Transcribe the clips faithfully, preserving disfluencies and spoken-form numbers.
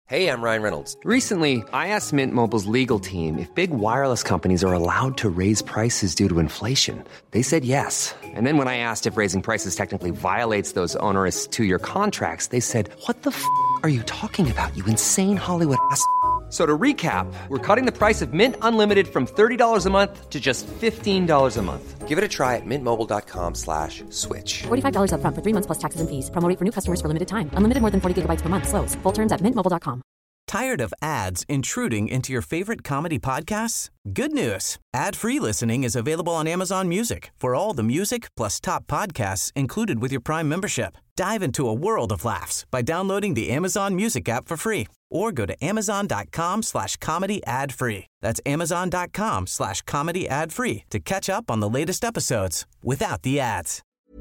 Hey, I'm Ryan Reynolds. Recently, I asked Mint Mobile's legal team if big wireless companies are allowed to raise prices due to inflation. They said yes. And then when I asked if raising prices technically violates those onerous two-year contracts, they said, what the f*** are you talking about, you insane Hollywood ass f- So to recap, we're cutting the price of Mint Unlimited from thirty dollars a month to just fifteen dollars a month. Give it a try at mintmobile.com slash switch. forty-five dollars up front for three months plus taxes and fees. Promo rate for new customers for limited time. Unlimited more than forty gigabytes per month. Slows full terms at mint mobile dot com. Tired of ads intruding into your favorite comedy podcasts? Good news. Ad-free listening is available on Amazon Music for all the music plus top podcasts included with your Prime membership. Dive into a world of laughs by downloading the Amazon Music app for free or go to amazon.com slash comedy ad free. That's amazon.com slash comedy ad free to catch up on the latest episodes without the ads.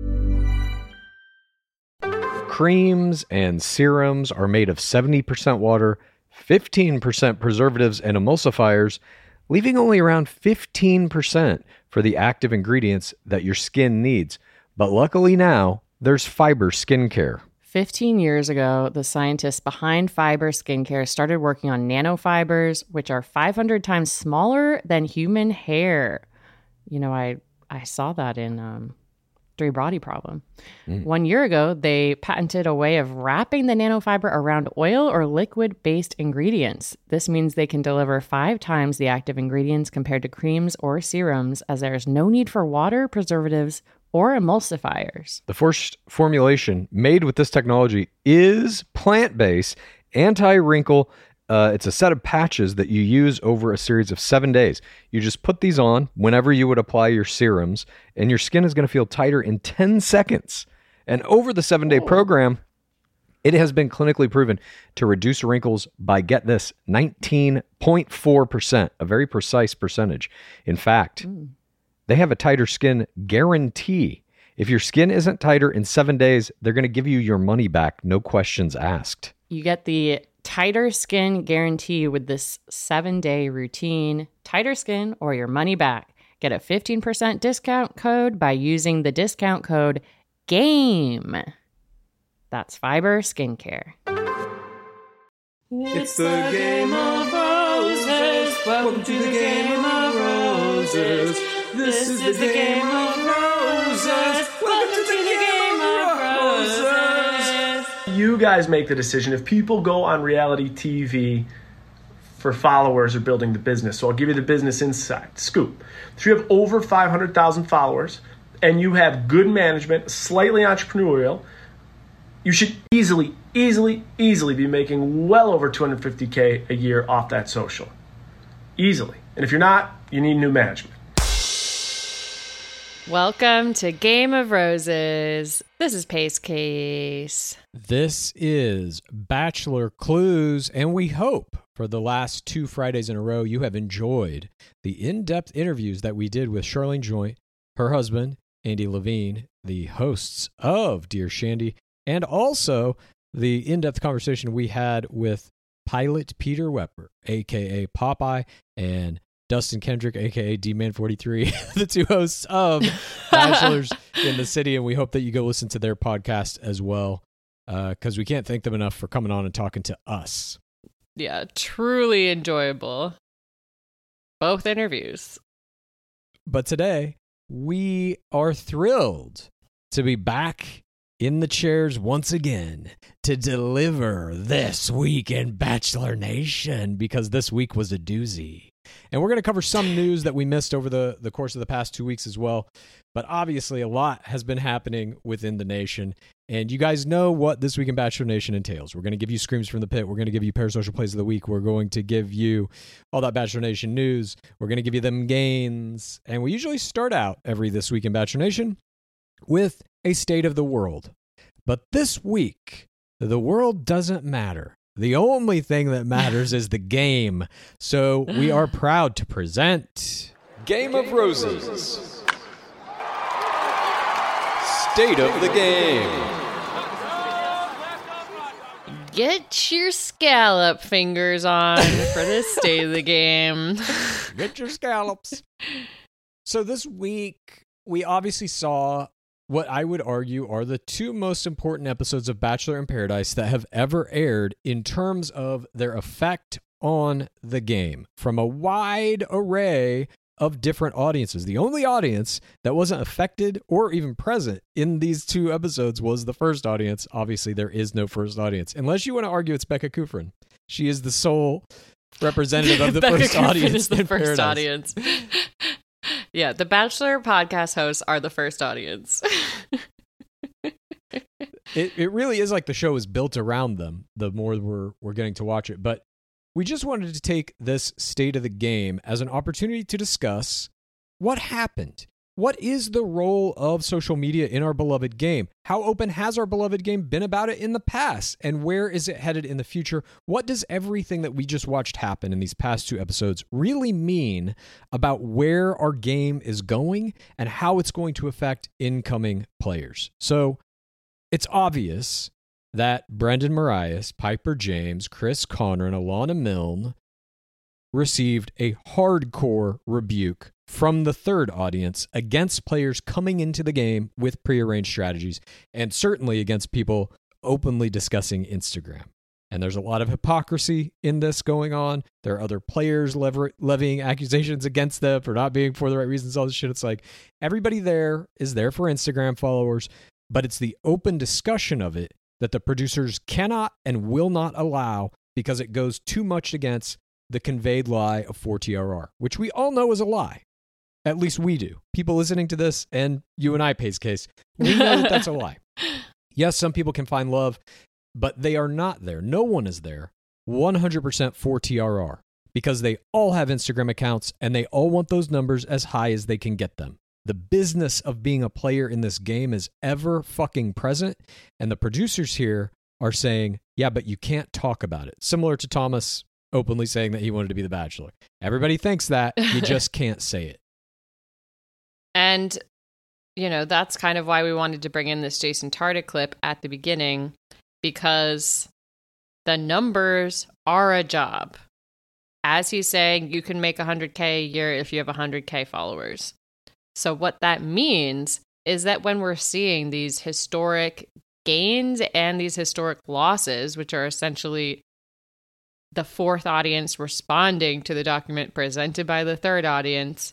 Creams and serums are made of seventy percent water, fifteen percent preservatives and emulsifiers, leaving only around fifteen percent for the active ingredients that your skin needs. But luckily now, there's Fiber Skincare. fifteen years ago, the scientists behind Fiber Skincare started working on nanofibers, which are five hundred times smaller than human hair. You know, I, I saw that in um, Three Body Problem. Mm. One year ago, they patented a way of wrapping the nanofiber around oil or liquid-based ingredients. This means they can deliver five times the active ingredients compared to creams or serums, as there is no need for water, preservatives, or emulsifiers. The first formulation made with this technology is plant-based, anti-wrinkle. Uh, it's a set of patches that you use over a series of seven days. You just put these on whenever you would apply your serums, and your skin is going to feel tighter in ten seconds. And over the seven-day oh. program, it has been clinically proven to reduce wrinkles by, get this, nineteen point four percent, a very precise percentage. In fact, mm. they have a tighter skin guarantee. If your skin isn't tighter in seven days, they're going to give you your money back, no questions asked. You get the tighter skin guarantee with this seven-day routine. Tighter skin or your money back. Get a fifteen percent discount code by using the discount code GAME. That's Fiber Skincare. It's the Game of Roses. Welcome to the Game of Roses. This is the Game of Roses. Welcome to the Game of Roses. You guys make the decision. If people go on reality T V for followers or building the business, so I'll give you the business insight scoop. If you have over five hundred thousand followers and you have good management, slightly entrepreneurial, you should easily, easily, easily be making well over two hundred fifty K a year off that social. Easily. And if you're not, you need new management. Welcome to Game of Roses. This is Pace Case. This is Bachelor Clues, and we hope for the last two Fridays in a row you have enjoyed the in-depth interviews that we did with Charlene Joint, her husband, Andy Levine, the hosts of Dear Shandy, and also the in-depth conversation we had with pilot Peter Wepper, a k a. Popeye, and Dustin Kendrick, a k a. D-Man forty-three, the two hosts of Bachelors in the City, and we hope that you go listen to their podcast as well, because uh, we can't thank them enough for coming on and talking to us. Yeah, truly enjoyable. Both interviews. But today, we are thrilled to be back in the chairs once again to deliver This Week in Bachelor Nation, because this week was a doozy. And we're going to cover some news that we missed over the, the course of the past two weeks as well. But obviously, a lot has been happening within the nation. And you guys know what This Week in Bachelor Nation entails. We're going to give you Screams from the Pit. We're going to give you Parasocial Plays of the Week. We're going to give you all that Bachelor Nation news. We're going to give you them gains. And we usually start out every This Week in Bachelor Nation with a state of the world. But this week, the world doesn't matter. The only thing that matters is the game. So we are proud to present Game of Roses. State of the game. Get your scallop fingers on for this state of the game. Get your scallops. So this week, we obviously saw what I would argue are the two most important episodes of Bachelor in Paradise that have ever aired in terms of their effect on the game from a wide array of different audiences. The only audience that wasn't affected or even present in these two episodes was the first audience. Obviously, there is no first audience, unless you want to argue it's Becca Kufrin. She is the sole representative of the Becca first Kufrin audience. is the in first Paradise. audience. Yeah, the Bachelor podcast hosts are the first audience. It it really is like the show is built around them. The more we're we're getting to watch it, but we just wanted to take this state of the game as an opportunity to discuss what happened. What is the role of social media in our beloved game? How open has our beloved game been about it in the past? And where is it headed in the future? What does everything that we just watched happen in these past two episodes really mean about where our game is going and how it's going to affect incoming players? So it's obvious that Brendan Marias, Piper James, Chris Conran, Alana Milne received a hardcore rebuke from the third audience against players coming into the game with prearranged strategies, and certainly against people openly discussing Instagram. And there's a lot of hypocrisy in this going on. There are other players lever- levying accusations against them for not being for the right reasons, all this shit. It's like everybody there is there for Instagram followers, but it's the open discussion of it that the producers cannot and will not allow because it goes too much against the conveyed lie of four T R R, which we all know is a lie. At least we do. People listening to this, and you and I, Pace Case, we know that that's a lie. Yes, some people can find love, but they are not there. No one is there one hundred percent four T R R because they all have Instagram accounts and they all want those numbers as high as they can get them. The business of being a player in this game is ever fucking present, and the producers here are saying, yeah, but you can't talk about it. Similar to Thomas openly saying that he wanted to be the Bachelor. Everybody thinks that, you just can't say it. And, you know, that's kind of why we wanted to bring in this Jason Tartick clip at the beginning, because the numbers are a job. As he's saying, you can make one hundred K a year if you have one hundred K followers. So what that means is that when we're seeing these historic gains and these historic losses, which are essentially the fourth audience responding to the document presented by the third audience,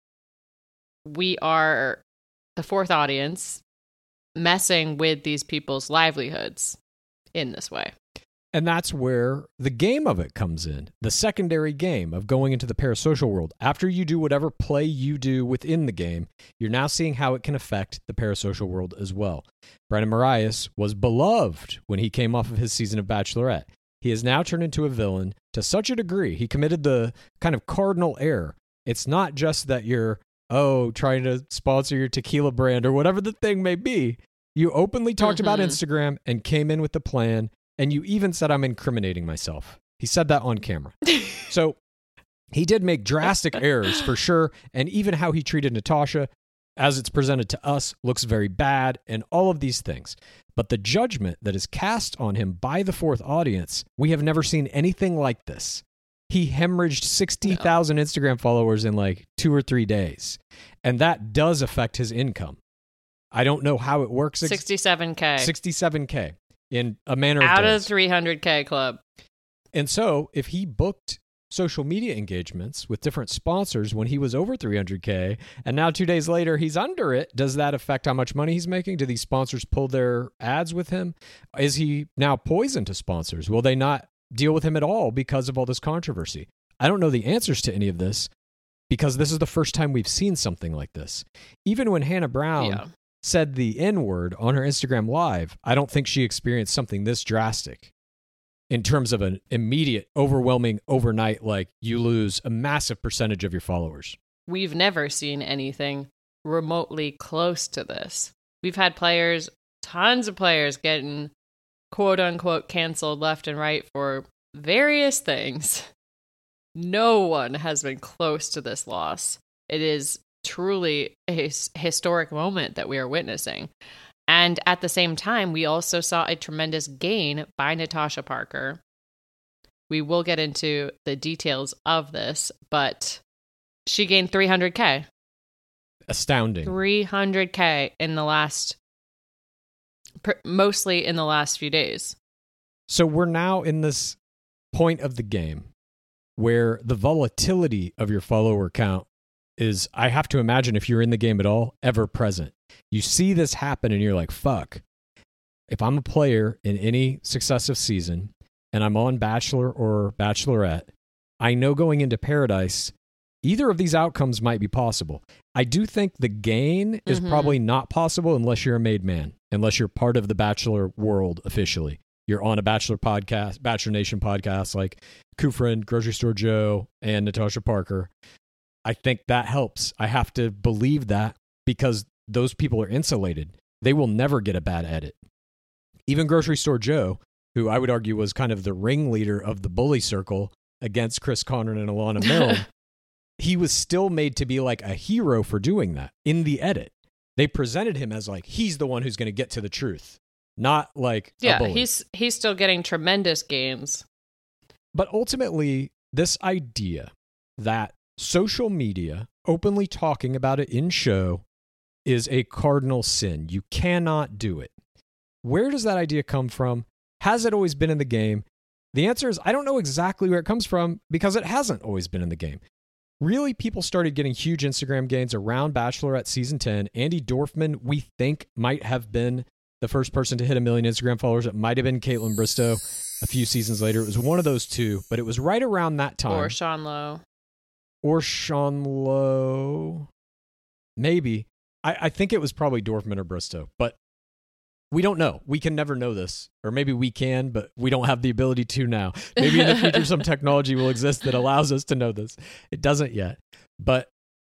we are, the fourth audience, messing with these people's livelihoods in this way. And that's where the game of it comes in. The secondary game of going into the parasocial world. After you do whatever play you do within the game, you're now seeing how it can affect the parasocial world as well. Brendan Marias was beloved when he came off of his season of Bachelorette. He has now turned into a villain to such a degree. He committed the kind of cardinal error. It's not just that you're, oh, trying to sponsor your tequila brand or whatever the thing may be. You openly talked mm-hmm. about Instagram and came in with the plan. And you even said, I'm incriminating myself. He said that on camera. So he did make drastic errors for sure. And even how he treated Natasha, as it's presented to us, looks very bad and all of these things. But the judgment that is cast on him by the fourth audience, we have never seen anything like this. He hemorrhaged sixty thousand no. Instagram followers in like two or three days. And that does affect his income. I don't know how it works. sixty-seven K. sixty-seven K. In a manner of out days. of three hundred K club. And so if he booked social media engagements with different sponsors when he was over three hundred K and now two days later he's under it, does that affect how much money he's making? Do these sponsors pull their ads with him? Is he now poison to sponsors? Will they not deal with him at all because of all this controversy? I don't know the answers to any of this because this is the first time we've seen something like this. Even when Hannah Brown yeah. said the N-word on her Instagram Live, I don't think she experienced something this drastic in terms of an immediate, overwhelming, overnight, like you lose a massive percentage of your followers. We've never seen anything remotely close to this. We've had players, tons of players getting quote unquote canceled left and right for various things. No one has been close to this loss. It is truly a his- historic moment that we are witnessing. And at the same time, we also saw a tremendous gain by Natasha Parker. We will get into the details of this, but she gained three hundred K. astounding. three hundred K in the last, pr- mostly in the last few days. So we're now in this point of the game where the volatility of your follower count is, I have to imagine, if you're in the game at all, ever present. You see this happen and you're like, fuck. If I'm a player in any successive season and I'm on Bachelor or Bachelorette, I know going into Paradise, either of these outcomes might be possible. I do think the gain is Mhm. probably not possible unless you're a made man, unless you're part of the Bachelor world officially. You're on a Bachelor podcast, Bachelor Nation podcast, like Kufrin, Grocery Store Joe, and Natasha Parker. I think that helps. I have to believe that because those people are insulated. They will never get a bad edit. Even Grocery Store Joe, who I would argue was kind of the ringleader of the bully circle against Chris Conran and Alana Milne, he was still made to be like a hero for doing that in the edit. They presented him as like, he's the one who's going to get to the truth, not like a Yeah, bully. he's he's still getting tremendous gains. But ultimately, this idea that social media, openly talking about it in show, is a cardinal sin. You cannot do it. Where does that idea come from? Has it always been in the game? The answer is, I don't know exactly where it comes from because it hasn't always been in the game. Really, people started getting huge Instagram gains around Bachelorette Season ten. Andy Dorfman, we think, might have been the first person to hit a million Instagram followers. It might have been Caitlin Bristow a few seasons later. It was one of those two, but it was right around that time. Or Sean Lowe. Or Sean Lowe. Maybe. I, I think it was probably Dorfman or Bristow, but we don't know. We can never know this. Or maybe we can, but we don't have the ability to now. Maybe in the future some technology will exist that allows us to know this. It doesn't yet. But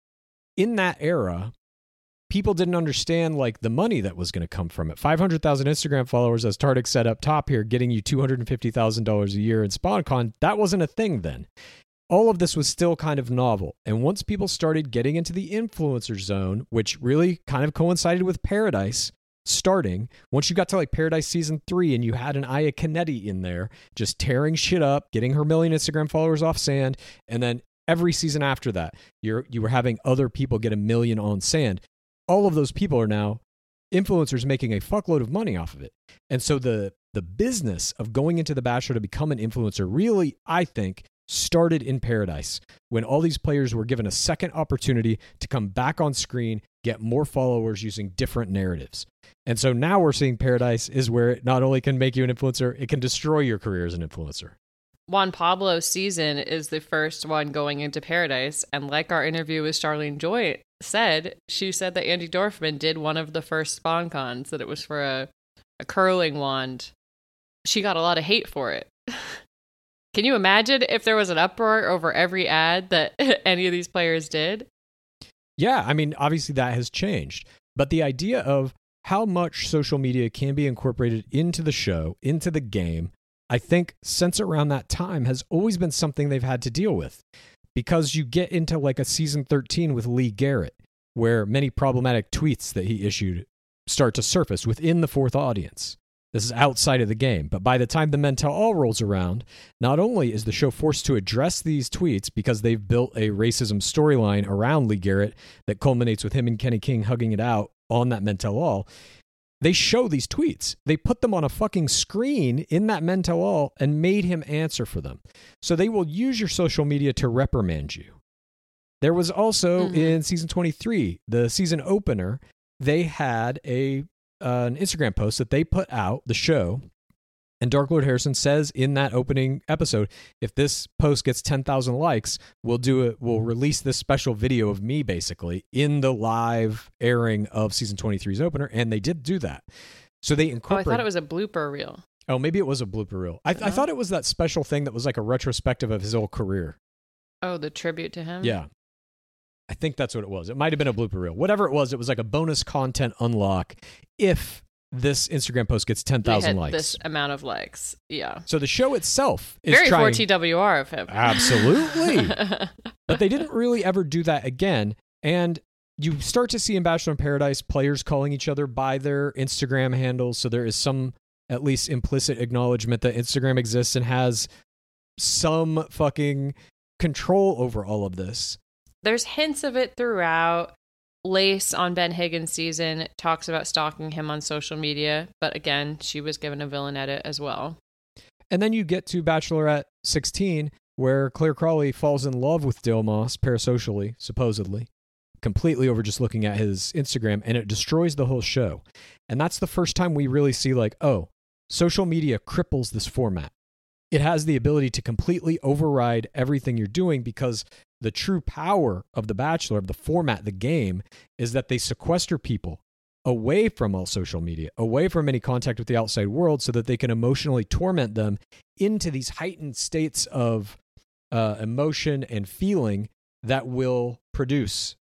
in that era, people didn't understand like the money that was going to come from it. five hundred thousand Instagram followers, as Tardik said up top here, getting you two hundred fifty thousand dollars a year in SpawnCon, that wasn't a thing then. All of this was still kind of novel. And once people started getting into the influencer zone, which really kind of coincided with Paradise starting, once you got to like Paradise Season three and you had an Aya Canetti in there just tearing shit up, getting her million Instagram followers off sand, and then every season after that, you're you were having other people get a million on sand. All of those people are now influencers making a fuckload of money off of it. And so the the business of going into The Bachelor to become an influencer really, I think, started in Paradise when all these players were given a second opportunity to come back on screen, get more followers using different narratives. And so now we're seeing Paradise is where it not only can make you an influencer, it can destroy your career as an influencer. Juan Pablo's season is the first one going into Paradise. And like our interview with Charlene Joy said, she said that Andy Dorfman did one of the first SpawnCons, that it was for a, a curling wand. She got a lot of hate for it. Can you imagine if there was an uproar over every ad that any of these players did? Yeah, I mean, obviously that has changed. But the idea of how much social media can be incorporated into the show, into the game, I think since around that time has always been something they've had to deal with. Because you get into like a season thirteen with Lee Garrett, where many problematic tweets that he issued start to surface within the fourth audience. This is outside of the game. But by the time the Men Tell All rolls around, not only is the show forced to address these tweets because they've built a racism storyline around Lee Garrett that culminates with him and Kenny King hugging it out on that Men Tell All, they show these tweets. They put them on a fucking screen in that Men Tell All and made him answer for them. So they will use your social media to reprimand you. There was also mm-hmm. in season twenty-three, the season opener, they had a Uh, an Instagram post that they put out, the show, and Dark Lord Harrison says in that opening episode, if this post gets ten thousand likes, we'll do it. We'll release this special video of me basically in the live airing of season twenty-three's opener, and they did do that. So they incorporated. Oh, I thought it was a blooper reel. Oh, maybe it was a blooper reel. I, I thought it was that special thing that was like a retrospective of his whole career. Oh, the tribute to him? Yeah. I think that's what it was. It might have been a blooper reel. Whatever it was, it was like a bonus content unlock if this Instagram post gets ten thousand likes. This amount of likes. Yeah. So the show itself is very trying... for T W R of him. Absolutely. But they didn't really ever do that again. And you start to see in Bachelor in Paradise players calling each other by their Instagram handles. So there is some at least implicit acknowledgement that Instagram exists and has some fucking control over all of this. There's hints of it throughout. Lace on Ben Higgins' season talks about stalking him on social media, but again, she was given a villain edit as well. And then you get to Bachelorette sixteen, where Claire Crawley falls in love with Dale Moss, parasocially, supposedly, completely over just looking at his Instagram, and it destroys the whole show. And that's the first time we really see, like, oh, social media cripples this format. It has the ability to completely override everything you're doing, because the true power of The Bachelor, of the format, the game, is that they sequester people away from all social media, away from any contact with the outside world, so that they can emotionally torment them into these heightened states of uh, emotion and feeling that will produce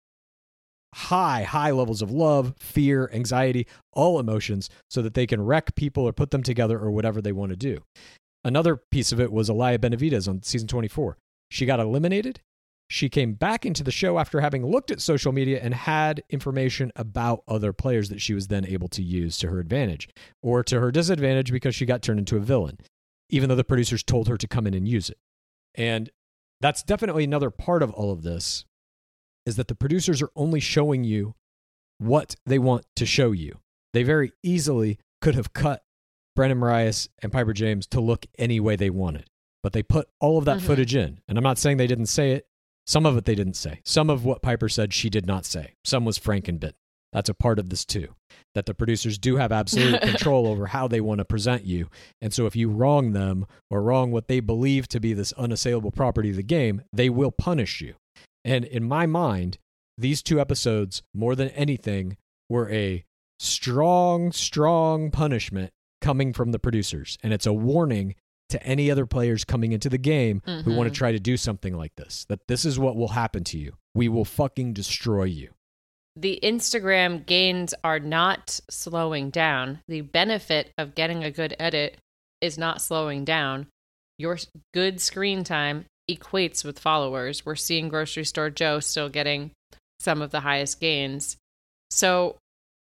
high, high levels of love, fear, anxiety, all emotions, so that they can wreck people or put them together or whatever they want to do. Another piece of it was Alaya Benavidez on season twenty-four. She got eliminated. She came back into the show after having looked at social media and had information about other players that she was then able to use to her advantage or to her disadvantage, because she got turned into a villain, even though the producers told her to come in and use it. And that's definitely another part of all of this, is that the producers are only showing you what they want to show you. They very easily could have cut Brendan Marias and Piper James to look any way they wanted, but they put all of that mm-hmm. footage in. And I'm not saying they didn't say it. Some of it they didn't say. Some of what Piper said she did not say. Some was frankenbitten. That's a part of this too, that the producers do have absolute control over how they want to present you. And so if you wrong them or wrong what they believe to be this unassailable property of the game, they will punish you. And in my mind, these two episodes, more than anything, were a strong, strong punishment coming from the producers. And it's a warning to any other players coming into the game mm-hmm. who want to try to do something like this, that this is what will happen to you. We will fucking destroy you. The Instagram gains are not slowing down. The benefit of getting a good edit is not slowing down. Your good screen time equates with followers. We're seeing Grocery Store Joe still getting some of the highest gains. So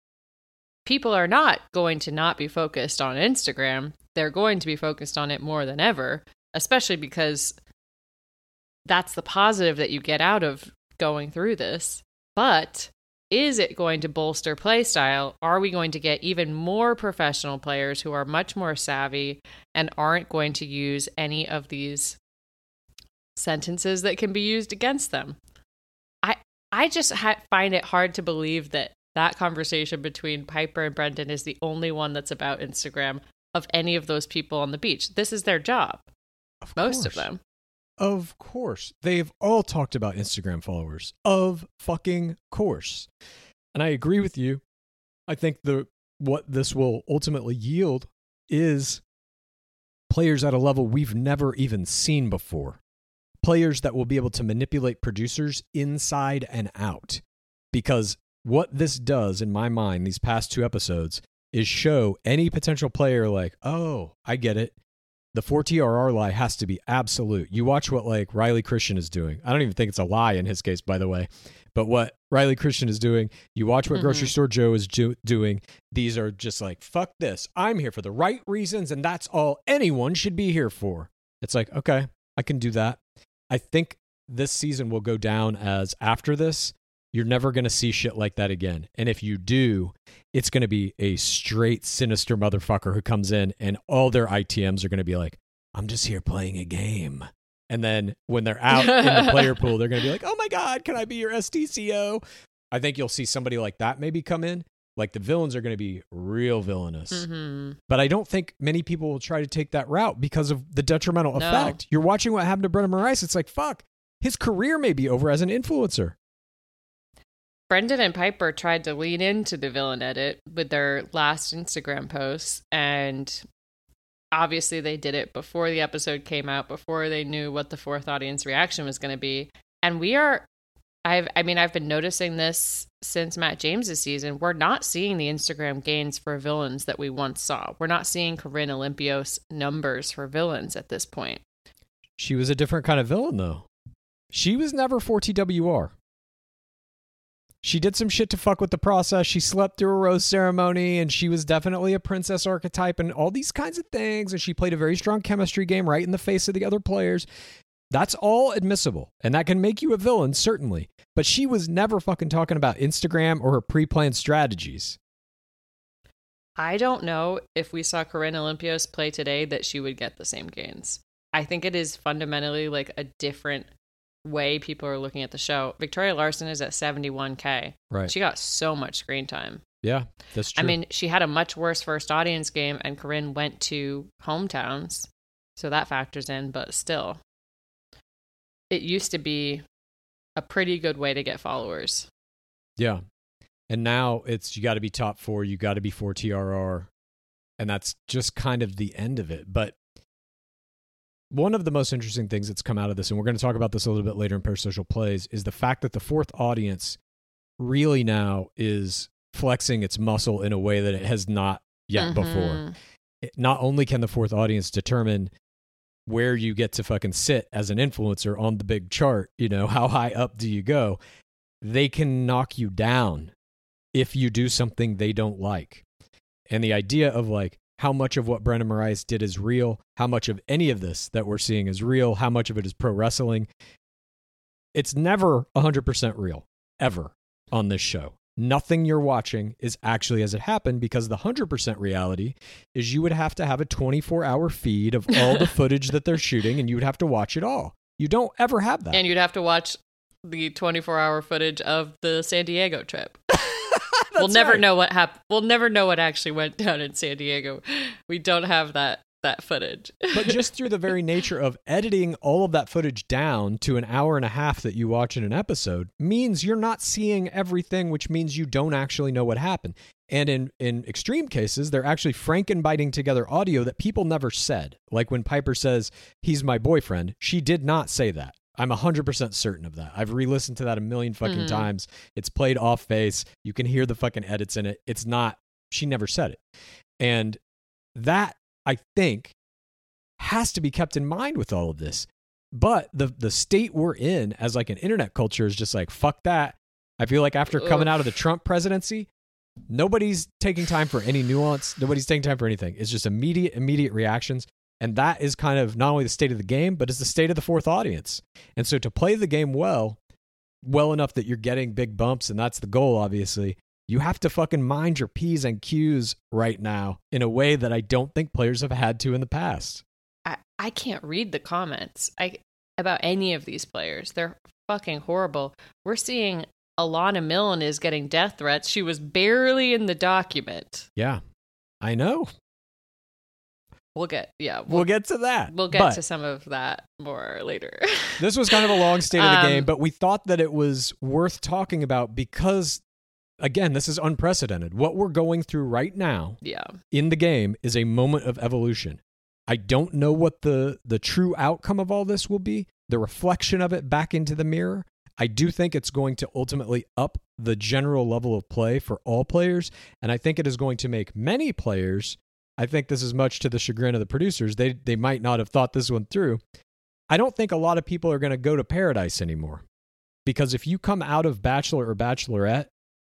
people are not going to not be focused on Instagram. They're going to be focused on it more than ever, especially because that's the positive that you get out of going through this. But is it going to bolster play style? Are we going to get even more professional players who are much more savvy and aren't going to use any of these sentences that can be used against them? I I just ha- find it hard to believe that that conversation between Piper and Brendan is the only one that's about Instagram of any of those people on the beach. This is their job. Of Most course. of them. Of course. They've all talked about Instagram followers. Of fucking course. And I agree with you. I think the what this will ultimately yield is players at a level we've never even seen before. Players that will be able to manipulate producers inside and out. Because what this does, in my mind, these past two episodes, is show any potential player like, oh, I get it. The four T R R lie has to be absolute. You watch what like Riley Christian is doing. I don't even think it's a lie in his case, by the way. But what Riley Christian is doing, you watch what mm-hmm. Grocery Store Joe is do- doing. These are just like, fuck this. I'm here for the right reasons, and that's all anyone should be here for. It's like, okay, I can do that. I think this season will go down as, after this, you're never going to see shit like that again. And if you do, it's going to be a straight sinister motherfucker who comes in and all their I T Ms are going to be like, I'm just here playing a game. And then when they're out in the player pool, they're going to be like, oh my God, can I be your S T C O? I think you'll see somebody like that maybe come in. Like the villains are going to be real villainous. Mm-hmm. But I don't think many people will try to take that route because of the detrimental no. effect. You're watching what happened to Brendan Marias. It's like, fuck, his career may be over as an influencer. Brendan and Piper tried to lean into the villain edit with their last Instagram posts, and obviously they did it before the episode came out, before they knew what the fourth audience reaction was going to be. And we are, I've, I mean, I've been noticing this since Matt James's season. We're not seeing the Instagram gains for villains that we once saw. We're not seeing Corinne Olympios numbers for villains at this point. She was a different kind of villain, though. She was never four T W R. She did some shit to fuck with the process. She slept through a rose ceremony, and she was definitely a princess archetype and all these kinds of things. And she played a very strong chemistry game right in the face of the other players. That's all admissible. And that can make you a villain, certainly. But she was never fucking talking about Instagram or her pre-planned strategies. I don't know if we saw Corinne Olympios play today that she would get the same gains. I think it is fundamentally like a different way people are looking at the show. Victoria Larson is at seventy-one K. Right. She got so much screen time. Yeah, that's true. I mean, she had a much worse first audience game, and Corinne went to hometowns, so that factors in, but still. It used to be a pretty good way to get followers. Yeah. And now it's you got to be top four, you got to be four T R R, and that's just kind of the end of it. But one of the most interesting things that's come out of this, and we're going to talk about this a little bit later in Parasocial Plays, is the fact that the fourth audience really now is flexing its muscle in a way that it has not yet Mm-hmm. before. It, not only can the fourth audience determine where you get to fucking sit as an influencer on the big chart, you know, how high up do you go, they can knock you down if you do something they don't like. And the idea of like how much of what Brendan Moraes did is real, how much of any of this that we're seeing is real, how much of it is pro wrestling, it's never one hundred percent real, ever, on this show. Nothing you're watching is actually as it happened, because the one hundred percent reality is you would have to have a twenty-four hour feed of all the footage that they're shooting, and you would have to watch it all. You don't ever have that. And you'd have to watch the twenty-four hour footage of the San Diego trip. We'll never right. know what happened. We'll never know what actually went down in San Diego. We don't have that that footage. But just through the very nature of editing all of that footage down to an hour and a half that you watch in an episode means you're not seeing everything, which means you don't actually know what happened. And in, in extreme cases, they're actually frankenbiting together audio that people never said. Like when Piper says, "He's my boyfriend," she did not say that. I'm one hundred percent certain of that. I've re-listened to that a million fucking Mm. times. It's played off face. You can hear the fucking edits in it. It's not, she never said it. And that, I think, has to be kept in mind with all of this. But the the state we're in as like an internet culture is just like, fuck that. I feel like after coming Ugh. out of the Trump presidency, nobody's taking time for any nuance. Nobody's taking time for anything. It's just immediate, immediate reactions. And that is kind of not only the state of the game, but it's the state of the fourth audience. And so to play the game well, well enough that you're getting big bumps, and that's the goal, obviously, you have to fucking mind your P's and Q's right now in a way that I don't think players have had to in the past. I, I can't read the comments I about any of these players. They're fucking horrible. We're seeing Alana Milne is getting death threats. She was barely in the document. Yeah, I know. We'll get, yeah. We'll get to that. We'll get But to some of that more later. this was kind of a long state of the Um, game, but we thought that it was worth talking about because, again, this is unprecedented. What we're going through right now Yeah. in the game is a moment of evolution. I don't know what the, the true outcome of all this will be, the reflection of it back into the mirror. I do think it's going to ultimately up the general level of play for all players, and I think it is going to make many players, I think this is much to the chagrin of the producers, they they might not have thought this one through. I don't think a lot of people are going to go to Paradise anymore, because if you come out of Bachelor or Bachelorette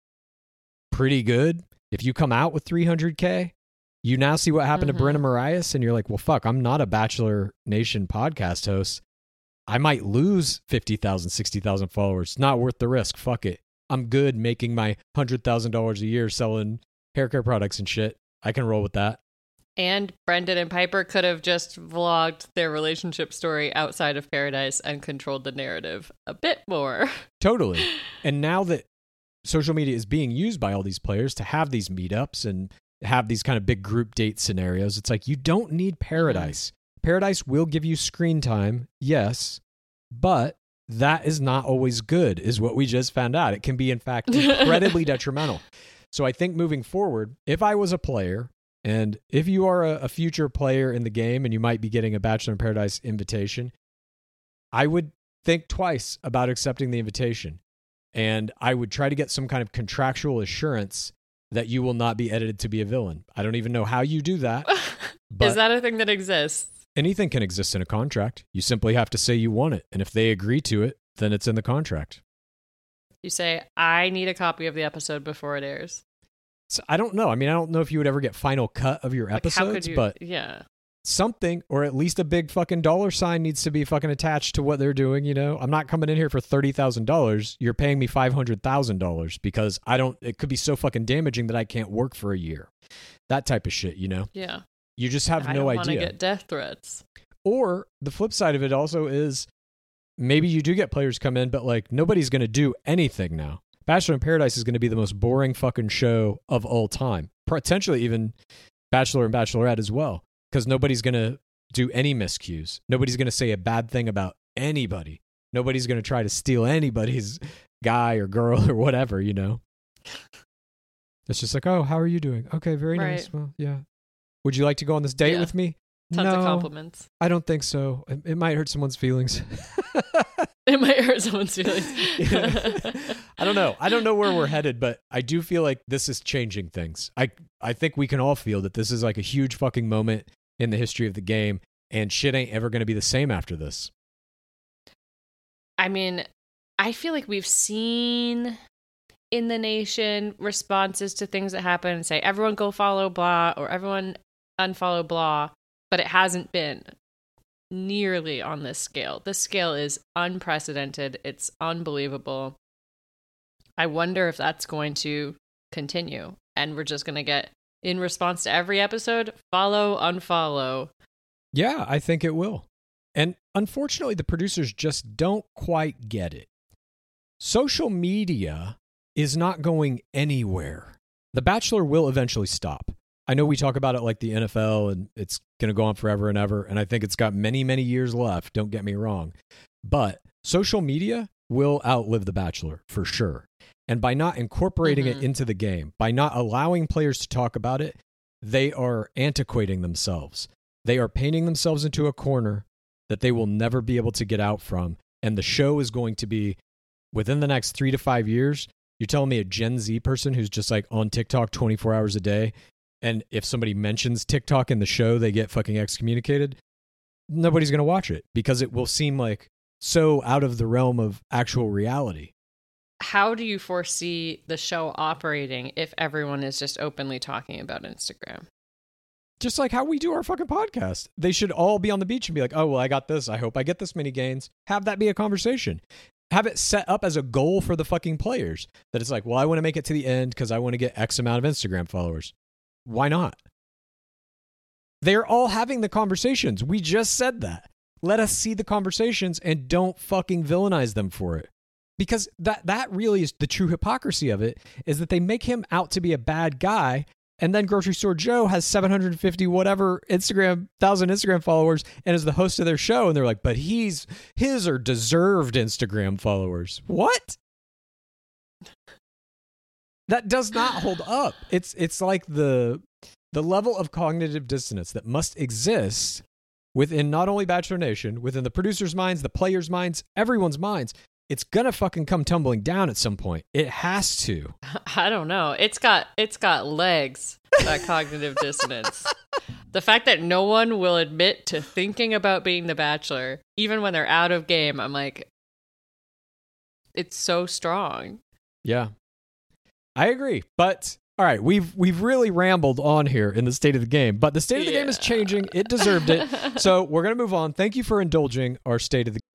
pretty good, if you come out with three hundred K, you now see what happened Mhm. to Brenna Marias, and you're like, well, fuck, I'm not a Bachelor Nation podcast host. I might lose fifty thousand, sixty thousand followers. It's not worth the risk. Fuck it. I'm good making my one hundred thousand dollars a year selling hair care products and shit. I can roll with that. And Brendan and Piper could have just vlogged their relationship story outside of Paradise and controlled the narrative a bit more. Totally. And now that social media is being used by all these players to have these meetups and have these kind of big group date scenarios, it's like you don't need Paradise. Mm-hmm. Paradise will give you screen time, yes, but that is not always good, is what we just found out. It can be, in fact, incredibly detrimental. So I think moving forward, if I was a player, and if you are a, a future player in the game and you might be getting a Bachelor in Paradise invitation, I would think twice about accepting the invitation. And I would try to get some kind of contractual assurance that you will not be edited to be a villain. I don't even know how you do that. But Is that a thing that exists? anything can exist in a contract. You simply have to say you want it. And if they agree to it, then it's in the contract. You say, I need a copy of the episode before it airs. So I don't know. I mean, I don't know if you would ever get final cut of your Like, how could episodes, you, but yeah. something, or at least a big fucking dollar sign needs to be fucking attached to what they're doing, you know? I'm not coming in here for thirty thousand dollars. You're paying me five hundred thousand dollars because I don't, it could be so fucking damaging that I can't work for a year. That type of shit, you know? Yeah. You just have I no don't idea. want to get death threats. Or the flip side of it also is maybe you do get players come in, but like nobody's going to do anything now. Bachelor in Paradise is going to be the most boring fucking show of all time. Potentially even Bachelor and Bachelorette as well, because nobody's going to do any miscues. Nobody's going to say a bad thing about anybody. Nobody's going to try to steal anybody's guy or girl or whatever, you know? It's just like, oh, how are you doing? Okay, very Right. nice. Well, yeah. Would you like to go on this date Yeah. with me? Tons no, of compliments. I don't think so. It, it might hurt someone's feelings. It might hurt someone's feelings. I don't know. I don't know where we're headed, but I do feel like this is changing things. I I think we can all feel that this is like a huge fucking moment in the history of the game, and shit ain't ever going to be the same after this. I mean, I feel like we've seen in the nation responses to things that happen and say, everyone go follow blah, or everyone unfollow blah, but it hasn't been nearly on this scale. This scale is unprecedented. It's unbelievable. I wonder if that's going to continue, and we're just going to get, in response to every episode, follow, unfollow. Yeah, I think it will. And unfortunately, the producers just don't quite get it. Social media is not going anywhere. The Bachelor will eventually stop. I know we talk about it like the N F L and it's going to go on forever and ever. And I think it's got many, many years left. Don't get me wrong. But social media will outlive The Bachelor for sure. And by not incorporating Mm-hmm. it into the game, by not allowing players to talk about it, they are antiquating themselves. They are painting themselves into a corner that they will never be able to get out from. And the show is going to be, within the next three to five years, you're telling me a Gen Z person who's just like on TikTok twenty-four hours a day, and if somebody mentions TikTok in the show, they get fucking excommunicated? Nobody's going to watch it because it will seem like so out of the realm of actual reality. How do you foresee the show operating if everyone is just openly talking about Instagram? Just like how we do our fucking podcast. They should all be on the beach and be like, oh, well, I got this. I hope I get this many gains. Have that be a conversation. Have it set up as a goal for the fucking players. That it's like, well, I want to make it to the end because I want to get X amount of Instagram followers. Why not? They're all having the conversations. We just said that. Let us see the conversations and don't fucking villainize them for it. Because that, that really is the true hypocrisy of it, is that they make him out to be a bad guy. And then Grocery Store Joe has seven hundred fifty whatever Instagram, thousand Instagram followers and is the host of their show. And they're like, but he's, his are deserved Instagram followers. What? That does not hold up. It's, it's like the, the level of cognitive dissonance that must exist within not only Bachelor Nation, within the producers' minds, the players' minds, everyone's minds. It's gonna fucking come tumbling down at some point. It has to. I don't know. It's got it's got legs, that cognitive dissonance. The fact that no one will admit to thinking about being the Bachelor, even when they're out of game, I'm like, it's so strong. Yeah. I agree. But all right, we've we've really rambled on here in the state of the game, but the state of the Yeah. game is changing. It deserved it. So we're gonna move on. Thank you for indulging our state of the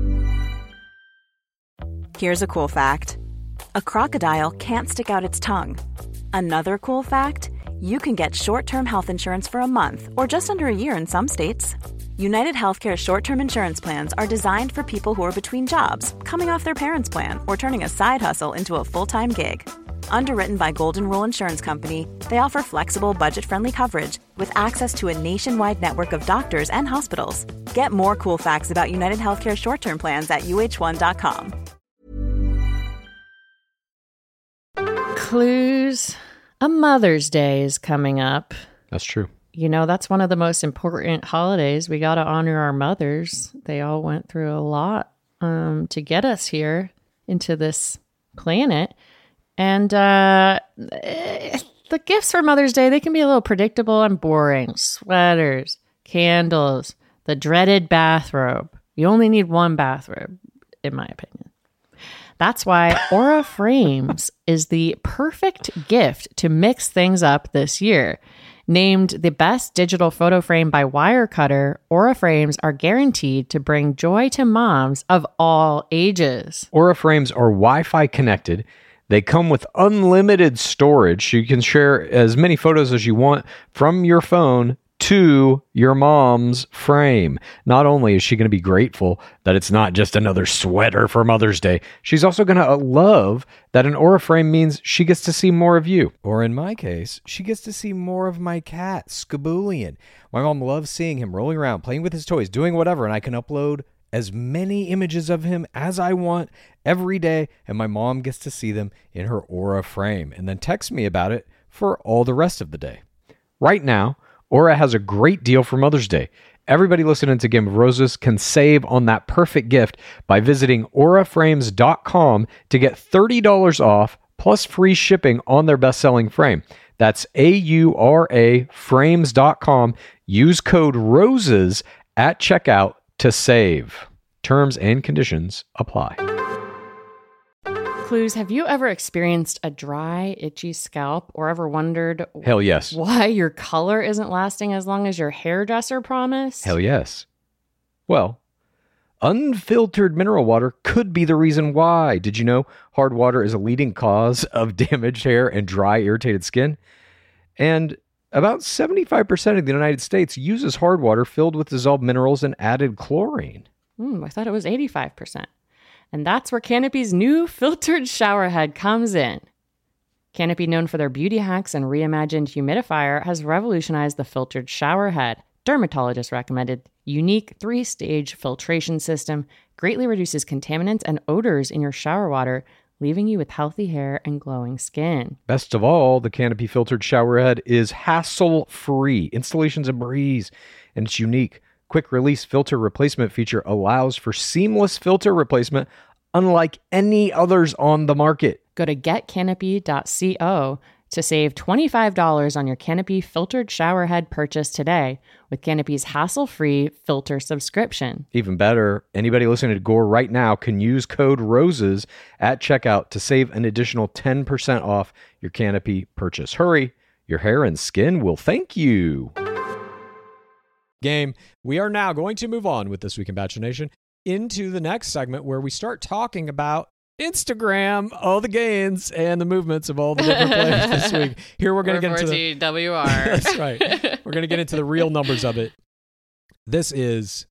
Here's a cool fact. A crocodile can't stick out its tongue. Another cool fact, you can get short-term health insurance for a month or just under a year in some states. United Healthcare short-term insurance plans are designed for people who are between jobs, coming off their parents' plan, or turning a side hustle into a full-time gig. Underwritten by Golden Rule Insurance Company, they offer flexible, budget-friendly coverage with access to a nationwide network of doctors and hospitals. Get more cool facts about United Healthcare short-term plans at U H one dot com. Clues. A Mother's Day is coming up. That's true. You know, that's one of the most important holidays. We got to honor our mothers. They all went through a lot um, to get us here into this planet. And uh, eh, the gifts for Mother's Day, they can be a little predictable and boring. Sweaters, candles, the dreaded bathrobe. You only need one bathrobe, in my opinion. That's why Aura Frames is the perfect gift to mix things up this year. Named the best digital photo frame by Wirecutter, Aura frames are guaranteed to bring joy to moms of all ages. Aura frames are Wi-Fi connected. They come with unlimited storage, so you can share as many photos as you want from your phone to your mom's frame. Not only is she going to be grateful that it's not just another sweater for Mother's Day, she's also going to love that an Aura frame means she gets to see more of you. Or in my case, she gets to see more of my cat, Skaboolian. My mom loves seeing him rolling around, playing with his toys, doing whatever, and I can upload as many images of him as I want every day, and my mom gets to see them in her Aura frame and then text me about it for all the rest of the day. Right now, Aura has a great deal for Mother's Day. Everybody listening to Game of Roses can save on that perfect gift by visiting aura frames dot com to get thirty dollars off plus free shipping on their best-selling frame. That's A U R A frames dot com. Use code ROSES at checkout to save. Terms and conditions apply. Clues, have you ever experienced a dry, itchy scalp or ever wondered Hell yes. why your color isn't lasting as long as your hairdresser promised? Hell yes. Well, unfiltered mineral water could be the reason why. Did you know hard water is a leading cause of damaged hair and dry, irritated skin? And about seventy-five percent of the United States uses hard water filled with dissolved minerals and added chlorine. Mm, I thought it was eighty-five percent. And that's where Canopy's new filtered shower head comes in. Canopy, known for their beauty hacks and reimagined humidifier, has revolutionized the filtered shower head. Dermatologist recommended unique three-stage filtration system greatly reduces contaminants and odors in your shower water, leaving you with healthy hair and glowing skin. Best of all, the Canopy filtered shower head is hassle-free. Installation's a breeze, and it's unique. Quick release filter replacement feature allows for seamless filter replacement unlike any others on the market. Go to get canopy dot co to save twenty-five dollars on your Canopy filtered shower head purchase today with Canopy's hassle-free filter subscription. Even better, anybody listening to Gore right now can use code ROSES at checkout to save an additional ten percent off your Canopy purchase. Hurry, your hair and skin will thank you. Game. We are now going to move on with This Week in Bachelor Nation into the next segment where we start talking about Instagram, all the gains and the movements of all the different players this week. Here we're going to get into the W R. That's right. We're going to get into the real numbers of it. This is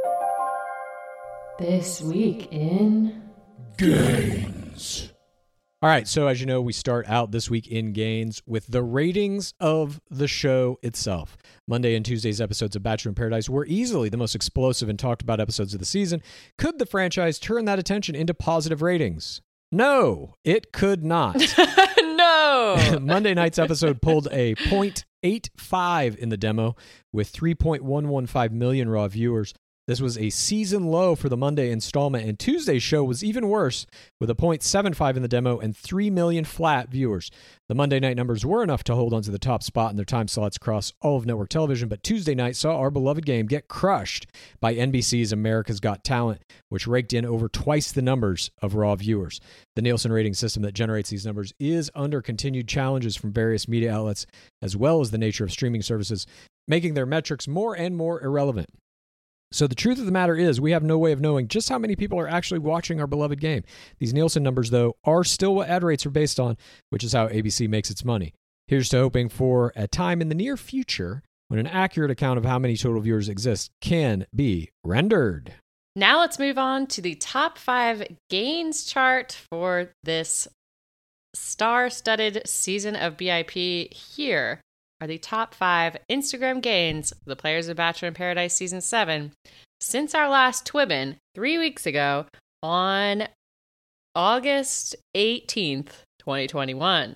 This Week in Gains. All right, so as you know, we start out this week in Gains with the ratings of the show itself. Monday and Tuesday's episodes of Bachelor in Paradise were easily the most explosive and talked about episodes of the season. Could the franchise turn that attention into positive ratings? No, it could not. No! Monday night's episode pulled a point eight five in the demo with three point one one five million raw viewers. This was a season low for the Monday installment, and Tuesday's show was even worse with a point seven five in the demo and three million flat viewers. The Monday night numbers were enough to hold onto the top spot in their time slots across all of network television, but Tuesday night saw our beloved game get crushed by N B C's America's Got Talent, which raked in over twice the numbers of raw viewers. The Nielsen rating system that generates these numbers is under continued challenges from various media outlets, as well as the nature of streaming services, making their metrics more and more irrelevant. So the truth of the matter is we have no way of knowing just how many people are actually watching our beloved game. These Nielsen numbers, though, are still what ad rates are based on, which is how A B C makes its money. Here's to hoping for a time in the near future when an accurate account of how many total viewers exist can be rendered. Now let's move on to the top five gains chart for this star-studded season of B I P. Here are the top five Instagram gains for the players of Bachelor in Paradise Season seven since our last Twibbin three weeks ago on August eighteenth, twenty twenty-one.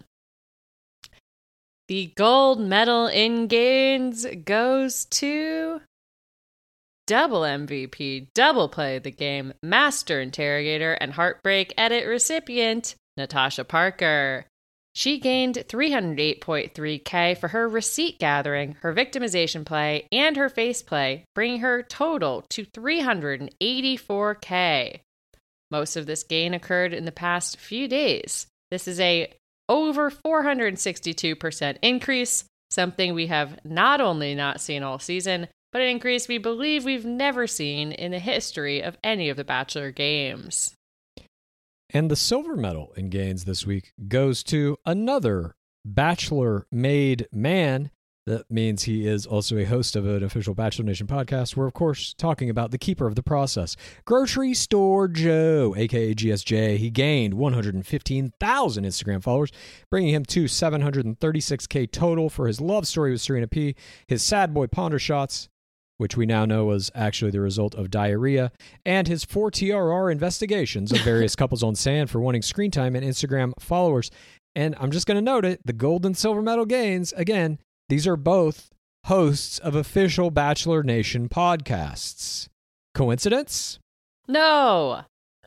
The gold medal in gains goes to double M V P, double play of the game, master interrogator, and heartbreak edit recipient, Natasha Parker. She gained three hundred eight point three K for her receipt gathering, her victimization play, and her face play, bringing her total to three hundred eighty-four K. Most of this gain occurred in the past few days. This is a over four hundred sixty-two percent increase something we have not only not seen all season, but an increase we believe we've never seen in the history of any of the Bachelor games. And the silver medal in gains this week goes to another Bachelor-made man. That means he is also a host of an official Bachelor Nation podcast. We're, of course, talking about the keeper of the process, Grocery Store Joe, a k a. G S J. He gained one hundred fifteen thousand Instagram followers, bringing him to seven hundred thirty-six K total for his love story with Serena P., his sad boy ponder shots, which we now know was actually the result of diarrhea, and his four T R R investigations of various couples on sand for wanting screen time and Instagram followers. And I'm just going to note it, the gold and silver medal gains, again, these are both hosts of official Bachelor Nation podcasts. Coincidence? No.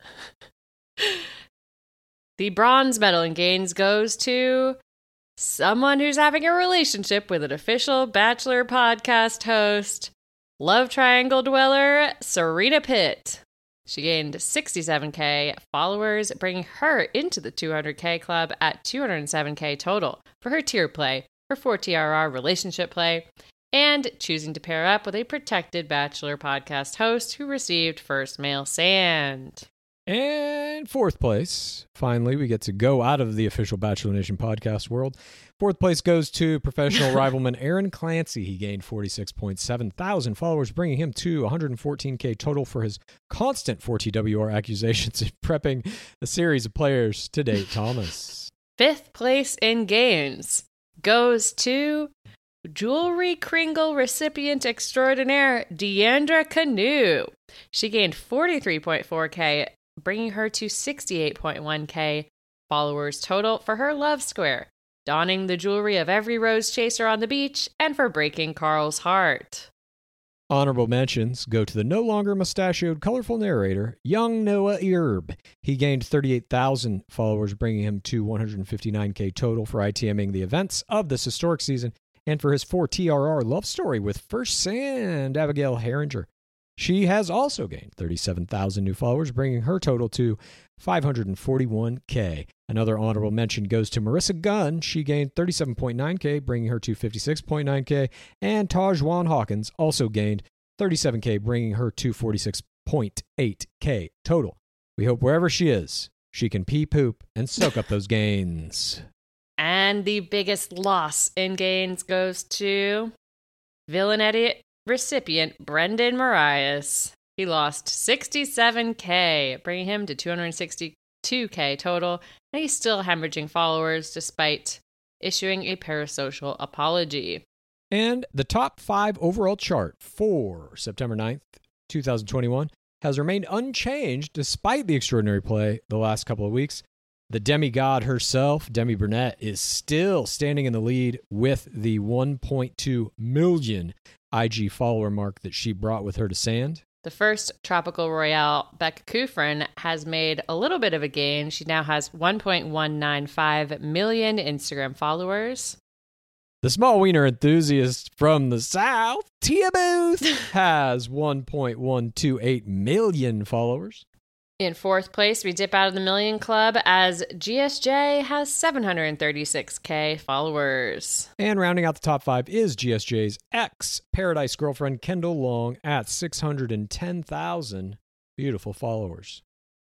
The bronze medal in gains goes to someone who's having a relationship with an official Bachelor podcast host, love triangle dweller, Serena Pitt. She gained sixty-seven K followers, bringing her into the two hundred K club at two hundred seven K total for her tier play, her four T R R relationship play, and choosing to pair up with a protected Bachelor podcast host who received first male sand. And fourth place, finally, we get to go out of the official Bachelor Nation podcast world. Fourth place goes to professional rivalman Aaron Clancy. He gained forty-six point seven thousand followers, bringing him to one hundred fourteen K total for his constant four T W R accusations in prepping a series of players to date Thomas. Fifth place in gains goes to Jewelry Kringle recipient extraordinaire Deandra Canoe. She gained forty-three point four K, bringing her to sixty-eight point one K followers total for her love square, donning the jewelry of every rose chaser on the beach, and for breaking Carl's heart. Honorable mentions go to the no longer mustachioed, colorful narrator, young Noah Erb. He gained thirty-eight thousand followers, bringing him to one hundred fifty-nine K total for ITMing the events of this historic season, and for his four T R R love story with First Sand, Abigail Herringer. She has also gained thirty-seven thousand new followers, bringing her total to five hundred forty-one K. Another honorable mention goes to Marissa Gunn. She gained thirty-seven point nine K, bringing her to fifty-six point nine K. And Tajwan Hawkins also gained thirty-seven K, bringing her to forty-six point eight K total. We hope wherever she is, she can pee poop and soak up those gains. And the biggest loss in gains goes to Villain Idiot recipient Brendan Marias. He lost sixty-seven K, bringing him to two hundred sixty-two K total, and he's still hemorrhaging followers despite issuing a parasocial apology. And the top five overall chart for September ninth, twenty twenty-one has remained unchanged despite the extraordinary play the last couple of weeks. The demigod herself, Demi Burnett, is still standing in the lead with the one point two million I G follower mark that she brought with her to sand. The first Tropical Royale, Becca Kufrin, has made a little bit of a gain. She now has one point one nine five million Instagram followers. The small wiener enthusiast from the South, Tia Booth, has one point one two eight million followers. In fourth place, we dip out of the million club as G S J has seven hundred thirty-six K followers. And rounding out the top five is G S J's ex-Paradise girlfriend, Kendall Long, at six hundred ten thousand beautiful followers.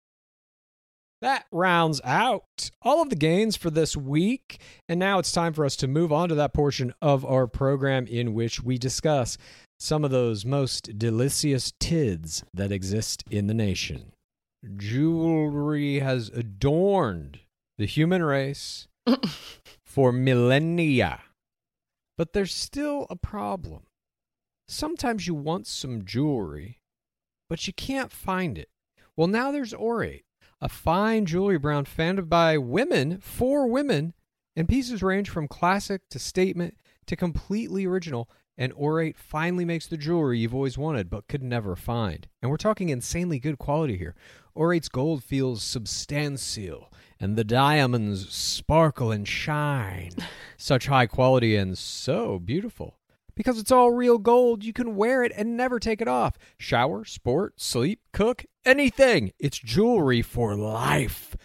That rounds out all of the gains for this week. And now it's time for us to move on to that portion of our program in which we discuss some of those most delicious tids that exist in the nation. Jewelry has adorned the human race for millennia. But there's still a problem. Sometimes you want some jewelry, but you can't find it. Well, now there's Aurate, a fine jewelry brand founded by women for women, and pieces range from classic to statement to completely original. And Aurate finally makes the jewelry you've always wanted but could never find. And we're talking insanely good quality here. Aurate's gold feels substantial, and the diamonds sparkle and shine. Such high quality and so beautiful. Because it's all real gold, you can wear it and never take it off. Shower, sport, sleep, cook, anything. It's jewelry for life.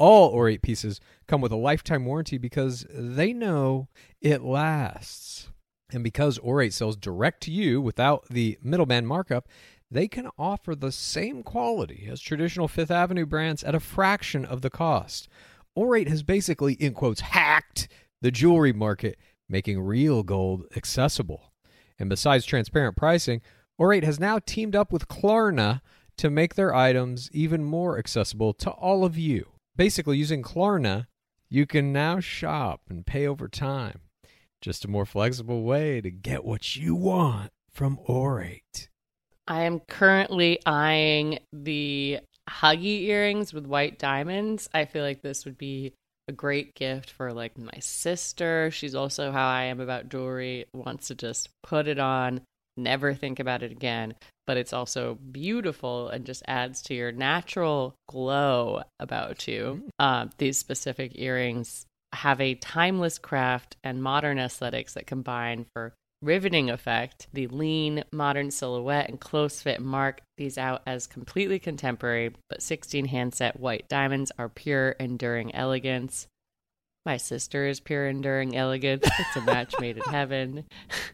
All Orate pieces come with a lifetime warranty because they know it lasts. And because Orate sells direct to you without the middleman markup, they can offer the same quality as traditional Fifth Avenue brands at a fraction of the cost. Orate has basically, in quotes, hacked the jewelry market, making real gold accessible. And besides transparent pricing, Orate has now teamed up with Klarna to make their items even more accessible to all of you. Basically, using Klarna, you can now shop and pay over time. Just a more flexible way to get what you want from Orate. I am currently eyeing the Huggy earrings with white diamonds. I feel like this would be a great gift for like my sister. She's also how I am about jewelry, wants to just put it on, never think about it again. But it's also beautiful and just adds to your natural glow about you. Uh, these specific earrings have a timeless craft and modern aesthetics that combine for riveting effect. The lean, modern silhouette and close fit mark these out as completely contemporary, but sixteen handset white diamonds are pure, enduring elegance. My sister is pure, enduring elegance. It's a match made in heaven.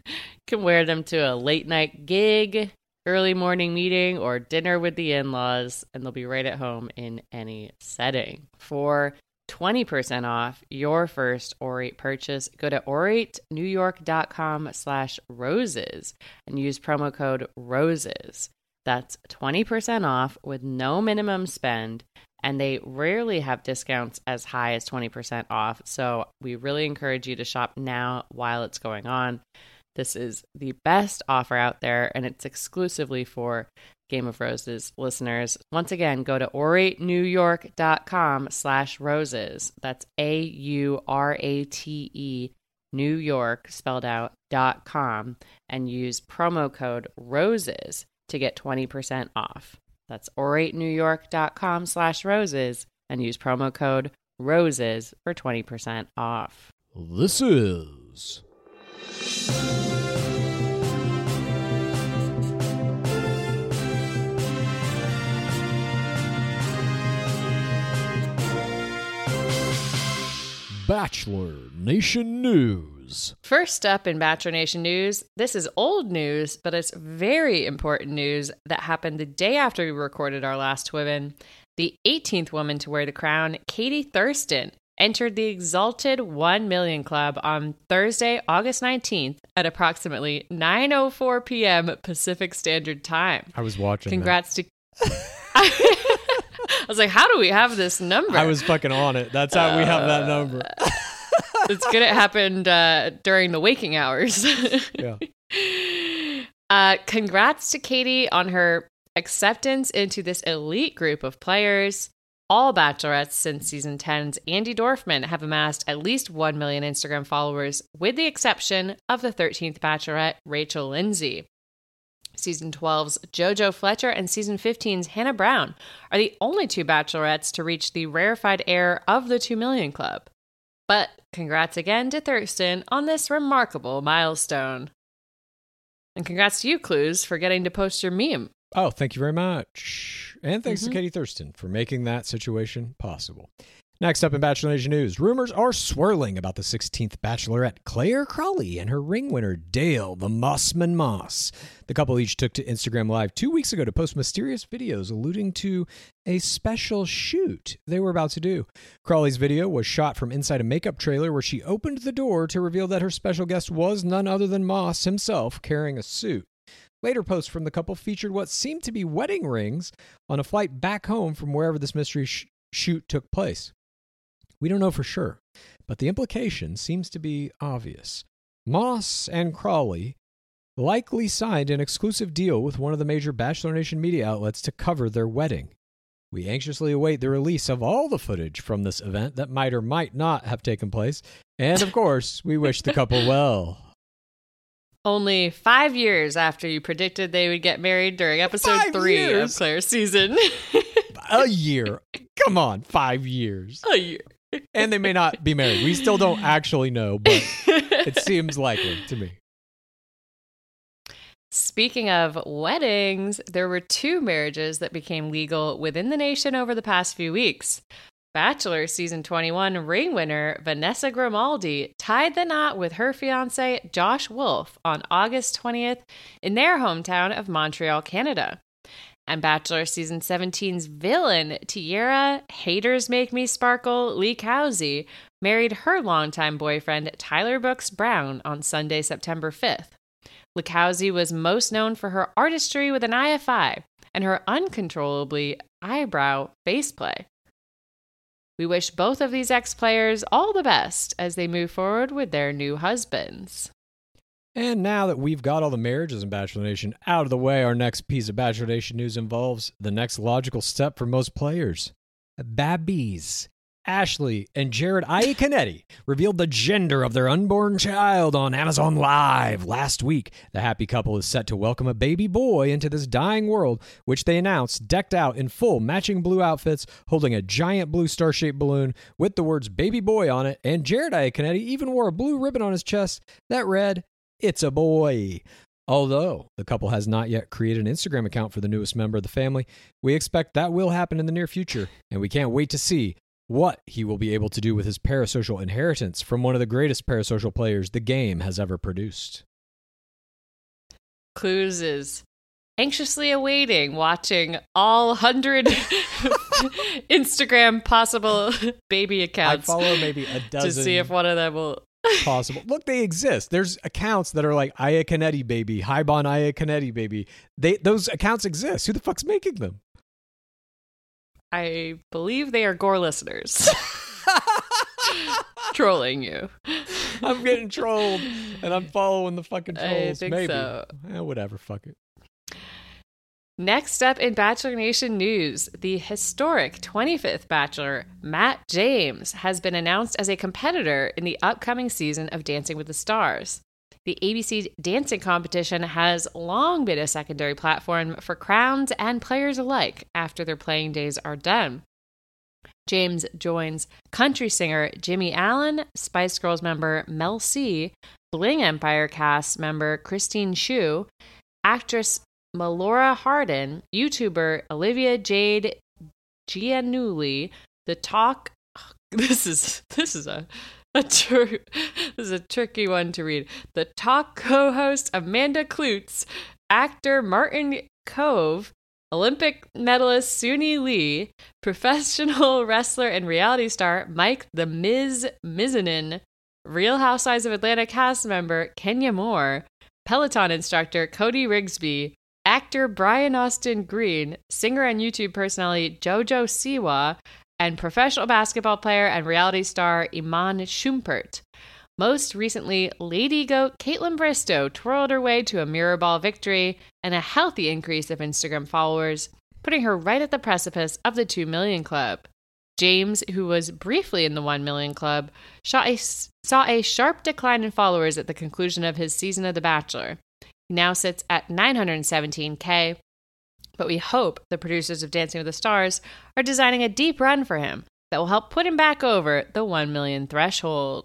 Can wear them to a late night gig, early morning meeting, or dinner with the in-laws, and they'll be right at home in any setting. For twenty percent off your first Orate purchase, go to oratenewyork.com slash roses and use promo code ROSES. That's twenty percent off with no minimum spend, and they rarely have discounts as high as twenty percent off, so we really encourage you to shop now while it's going on. This is the best offer out there, and it's exclusively for Game of Roses listeners. Once again, go to oratenewyork.com slash roses. That's A U R A T E New York, spelled out, dot com, and use promo code ROSES to get twenty percent off. That's oratenewyork.com slash roses and use promo code ROSES for twenty percent off. This is... Bachelor Nation News. First up in Bachelor Nation news, this is old news, but it's very important news that happened the day after we recorded our last Twibbin. The eighteenth woman to wear the crown, Katie Thurston, entered the exalted one million Club on Thursday, August nineteenth at approximately nine oh four p.m. Pacific Standard Time. I was watching Congrats that. to... I was like, how do we have this number? I was fucking on it. That's how uh, we have that number. It's good it happened uh, during the waking hours. Yeah. Uh, congrats to Katie on her acceptance into this elite group of players. All bachelorettes since season ten's Andy Dorfman have amassed at least one million Instagram followers, with the exception of the thirteenth bachelorette, Rachel Lindsay. Season twelve's JoJo Fletcher and Season fifteen's Hannah Brown are the only two bachelorettes to reach the rarefied air of the two million Club. But congrats again to Thurston on this remarkable milestone. And congrats to you, Clues, for getting to post your meme. Oh, thank you very much. And thanks mm-hmm. to Katie Thurston for making that situation possible. Next up in Bachelor Nation news, rumors are swirling about the sixteenth Bachelorette, Claire Crawley, and her ring winner, Dale the Mossman Moss. The couple each took to Instagram Live two weeks ago to post mysterious videos alluding to a special shoot they were about to do. Crawley's video was shot from inside a makeup trailer where she opened the door to reveal that her special guest was none other than Moss himself, carrying a suit. Later posts from the couple featured what seemed to be wedding rings on a flight back home from wherever this mystery sh- shoot took place. We don't know for sure, but the implication seems to be obvious. Moss and Crawley likely signed an exclusive deal with one of the major Bachelor Nation media outlets to cover their wedding. We anxiously await the release of all the footage from this event that might or might not have taken place, and of course, we wish the couple well. Only five years after you predicted they would get married during episode five three years? of Claire's season. A year. Come on, five years. A year. And they may not be married. We still don't actually know, but it seems likely to me. Speaking of weddings, there were two marriages that became legal within the nation over the past few weeks. Bachelor Season twenty-one ring winner Vanessa Grimaldi tied the knot with her fiancé Josh Wolf on August twentieth in their hometown of Montreal, Canada. And Bachelor Season seventeen's villain, Tierra Haters Make Me Sparkle Lee Cowsey, married her longtime boyfriend Tyler Brooks Brown on Sunday, September fifth. Lee Cowsey was most known for her artistry with an I F I and her uncontrollably eyebrow faceplay. We wish both of these ex-players all the best as they move forward with their new husbands. And now that we've got all the marriages in Bachelor Nation out of the way, our next piece of Bachelor Nation news involves the next logical step for most players. Babbies. Ashley and Jared Iaconetti revealed the gender of their unborn child on Amazon Live last week. The happy couple is set to welcome a baby boy into this dying world, which they announced decked out in full matching blue outfits, holding a giant blue star-shaped balloon with the words baby boy on it, and Jared Iaconetti even wore a blue ribbon on his chest that read, "It's a boy." Although the couple has not yet created an Instagram account for the newest member of the family, we expect that will happen in the near future, and we can't wait to see what he will be able to do with his parasocial inheritance from one of the greatest parasocial players the game has ever produced. Clues is anxiously awaiting watching all one hundred Instagram possible baby accounts. I follow maybe a dozen to see if one of them will... possible. Look, they exist. There's accounts that are like Iaconetti baby, Hibon Iaconetti baby. They Those accounts exist. Who the fuck's making them? I believe they are Gore listeners. Trolling you. I'm getting trolled, and I'm following the fucking trolls. I think Maybe. so. Eh, whatever, fuck it. Next up in Bachelor Nation news, the historic twenty-fifth Bachelor, Matt James, has been announced as a competitor in the upcoming season of Dancing with the Stars. The A B C dancing competition has long been a secondary platform for crowns and players alike after their playing days are done. James joins country singer Jimmy Allen, Spice Girls member Mel C, Bling Empire cast member Christine Shu, actress Melora Hardin, YouTuber Olivia Jade Giannulli, the talk... This is this is a... A tr- this is a tricky one to read. The talk co-host Amanda Klutz, actor Martin Kove, Olympic medalist Suni Lee, professional wrestler and reality star Mike the Miz Mizanin, Real Housewives of Atlanta cast member Kenya Moore, Peloton instructor Cody Rigsby, actor Brian Austin Green, singer and YouTube personality Jojo Siwa, and professional basketball player and reality star Iman Shumpert. Most recently, Lady Goat Caitlin Bristow twirled her way to a mirror ball victory and a healthy increase of Instagram followers, putting her right at the precipice of the two million club. James, who was briefly in the one million club, saw a, saw a sharp decline in followers at the conclusion of his season of The Bachelor. He now sits at nine hundred seventeen K, but we hope the producers of Dancing with the Stars are designing a deep run for him that will help put him back over the one million threshold.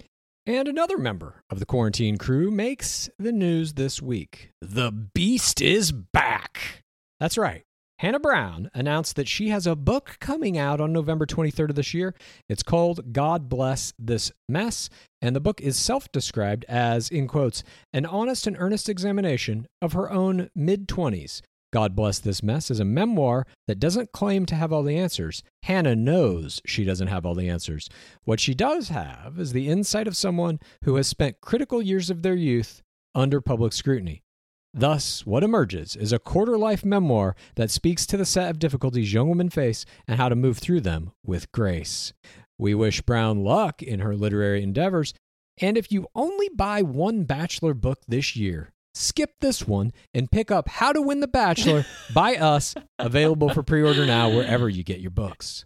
And another member of the quarantine crew makes the news this week. The Beast is back. That's right. Hannah Brown announced that she has a book coming out on November twenty-third of this year. It's called God Bless This Mess, and the book is self-described as, in quotes, an honest and earnest examination of her own mid-twenties. God Bless This Mess is a memoir that doesn't claim to have all the answers. Hannah knows she doesn't have all the answers. What she does have is the insight of someone who has spent critical years of their youth under public scrutiny. Thus, what emerges is a quarter-life memoir that speaks to the set of difficulties young women face and how to move through them with grace. We wish Brown luck in her literary endeavors, and if you only buy one Bachelor book this year, skip this one and pick up How to Win the Bachelor by us, available for pre-order now wherever you get your books.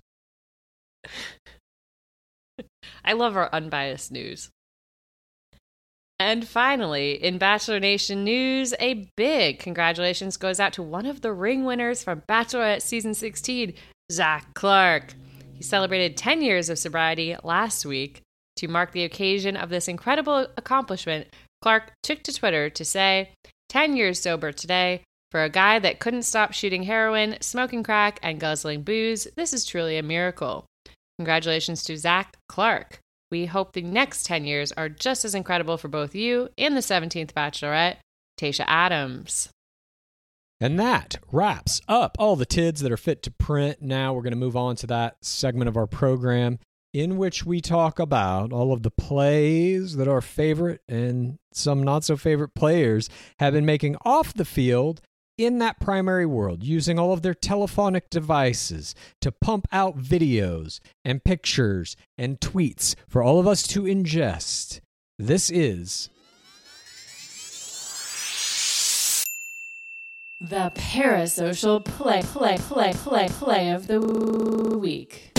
I love our unbiased news. And finally, in Bachelor Nation news, a big congratulations goes out to one of the ring winners from Bachelorette Season sixteen, Zach Clark. He celebrated ten years of sobriety last week. To mark the occasion of this incredible accomplishment, Clark took to Twitter to say, ten years sober today. For a guy that couldn't stop shooting heroin, smoking crack, and guzzling booze, this is truly a miracle. Congratulations to Zach Clark. We hope the next ten years are just as incredible for both you and the seventeenth Bachelorette, Tayshia Adams. And that wraps up all the tids that are fit to print. Now we're going to move on to that segment of our program in which we talk about all of the plays that our favorite and some not so favorite players have been making off the field in that primary world, using all of their telephonic devices to pump out videos and pictures and tweets for all of us to ingest. This is The Parasocial Play, Play, Play, Play, Play of the Week.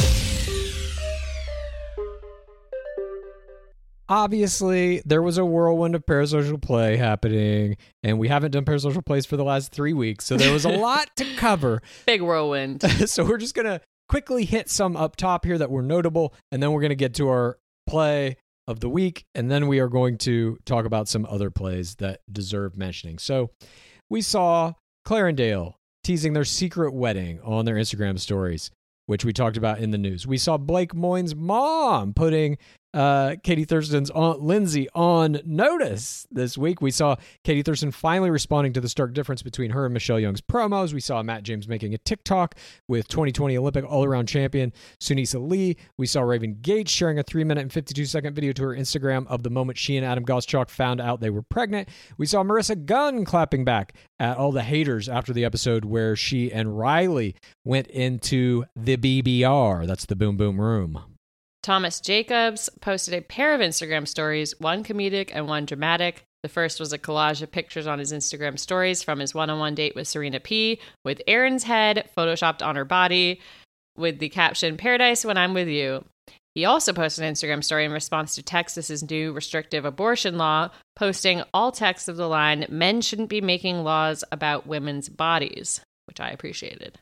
Obviously, there was a whirlwind of parasocial play happening, and we haven't done parasocial plays for the last three weeks, so there was a lot to cover. Big whirlwind. So we're just going to quickly hit some up top here that were notable, and then we're going to get to our play of the week, and then we are going to talk about some other plays that deserve mentioning. So we saw Clarendale teasing their secret wedding on their Instagram stories, which we talked about in the news. We saw Blake Moyne's mom putting uh, Katie Thurston's Aunt Lindsay on notice this week. We saw Katie Thurston finally responding to the stark difference between her and Michelle Young's promos. We saw Matt James making a TikTok with twenty twenty Olympic all-around champion Sunisa Lee. We saw Raven Gage sharing a three minute and fifty-two second video to her Instagram of the moment she and Adam Goschalk found out they were pregnant. We saw Marissa Gunn clapping back at all the haters after the episode where she and Riley went into the B B R. That's the Boom Boom Room. Thomas Jacobs posted a pair of Instagram stories, one comedic and one dramatic. The first was a collage of pictures on his Instagram stories from his one-on-one date with Serena P, with Erin's head photoshopped on her body, with the caption, "Paradise when I'm with you." He also posted an Instagram story in response to Texas's new restrictive abortion law, posting all text of the line, "Men shouldn't be making laws about women's bodies," which I appreciated.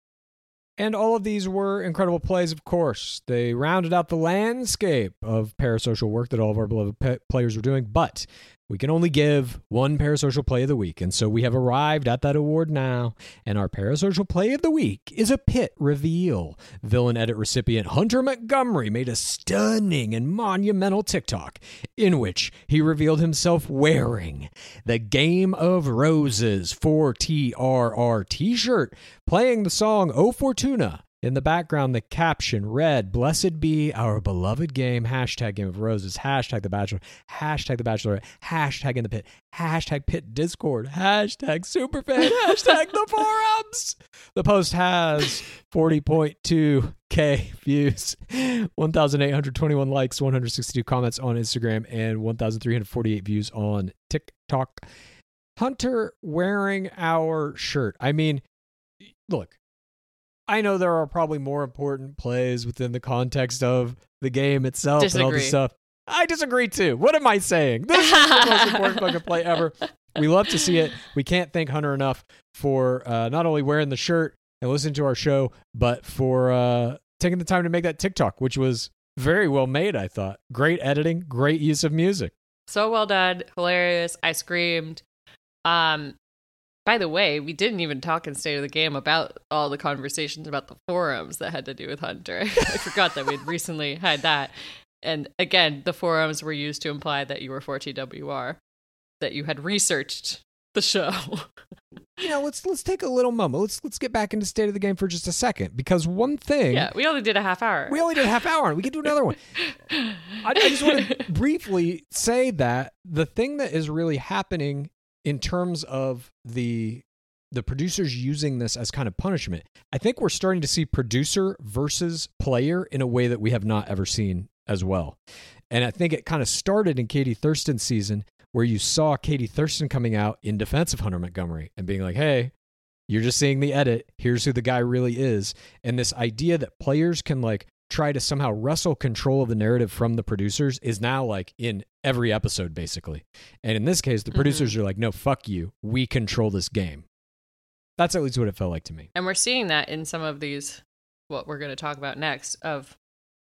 And all of these were incredible plays, of course. They rounded out the landscape of parasocial work that all of our beloved pe- players were doing, but we can only give one parasocial play of the week, and so we have arrived at that award now, and our parasocial play of the week is a pit reveal. Villain Edit recipient Hunter Montgomery made a stunning and monumental TikTok in which he revealed himself wearing the Game of Roses four T R R t-shirt, playing the song O Fortuna. In the background, the caption read, "Blessed be our beloved game, hashtag Game of Roses, hashtag The Bachelor, hashtag The Bachelorette, hashtag In the Pit, hashtag Pit Discord, hashtag Superfan, hashtag The Forums." The post has forty point two K views, one thousand eight hundred twenty-one likes, one hundred sixty-two comments on Instagram, and one thousand three hundred forty-eight views on TikTok. Hunter wearing our shirt. I mean, look, I know there are probably more important plays within the context of the game itself Disagree. and all this stuff. I disagree too. What am I saying? This is the most important fucking play ever. We love to see it. We can't thank Hunter enough for uh, not only wearing the shirt and listening to our show, but for uh, taking the time to make that TikTok, which was very well made, I thought. Great editing, great use of music. So well done. Hilarious. I screamed. Um, By the way, we didn't even talk in State of the Game about all the conversations about the forums that had to do with Hunter. I forgot that we'd recently had that. And again, the forums were used to imply that you were four T W R, that you had researched the show. You know, let's let's take a little moment. Let's let's get back into State of the Game for just a second, because one thing. Yeah, we only did a half hour. We only did a half hour, and we can do another one. I, I just want to briefly say that the thing that is really happening in terms of the the producers using this as kind of punishment, I think we're starting to see producer versus player in a way that we have not ever seen as well. And I think it kind of started in Katie Thurston's season, where you saw Katie Thurston coming out in defense of Hunter Montgomery and being like, "Hey, you're just seeing the edit. Here's who the guy really is." And this idea that players can like try to somehow wrestle control of the narrative from the producers is now like in every episode, basically. And in this case, the producers mm-hmm. are like, "No, fuck you. We control this game." That's at least what it felt like to me. And we're seeing that in some of these, what we're going to talk about next, of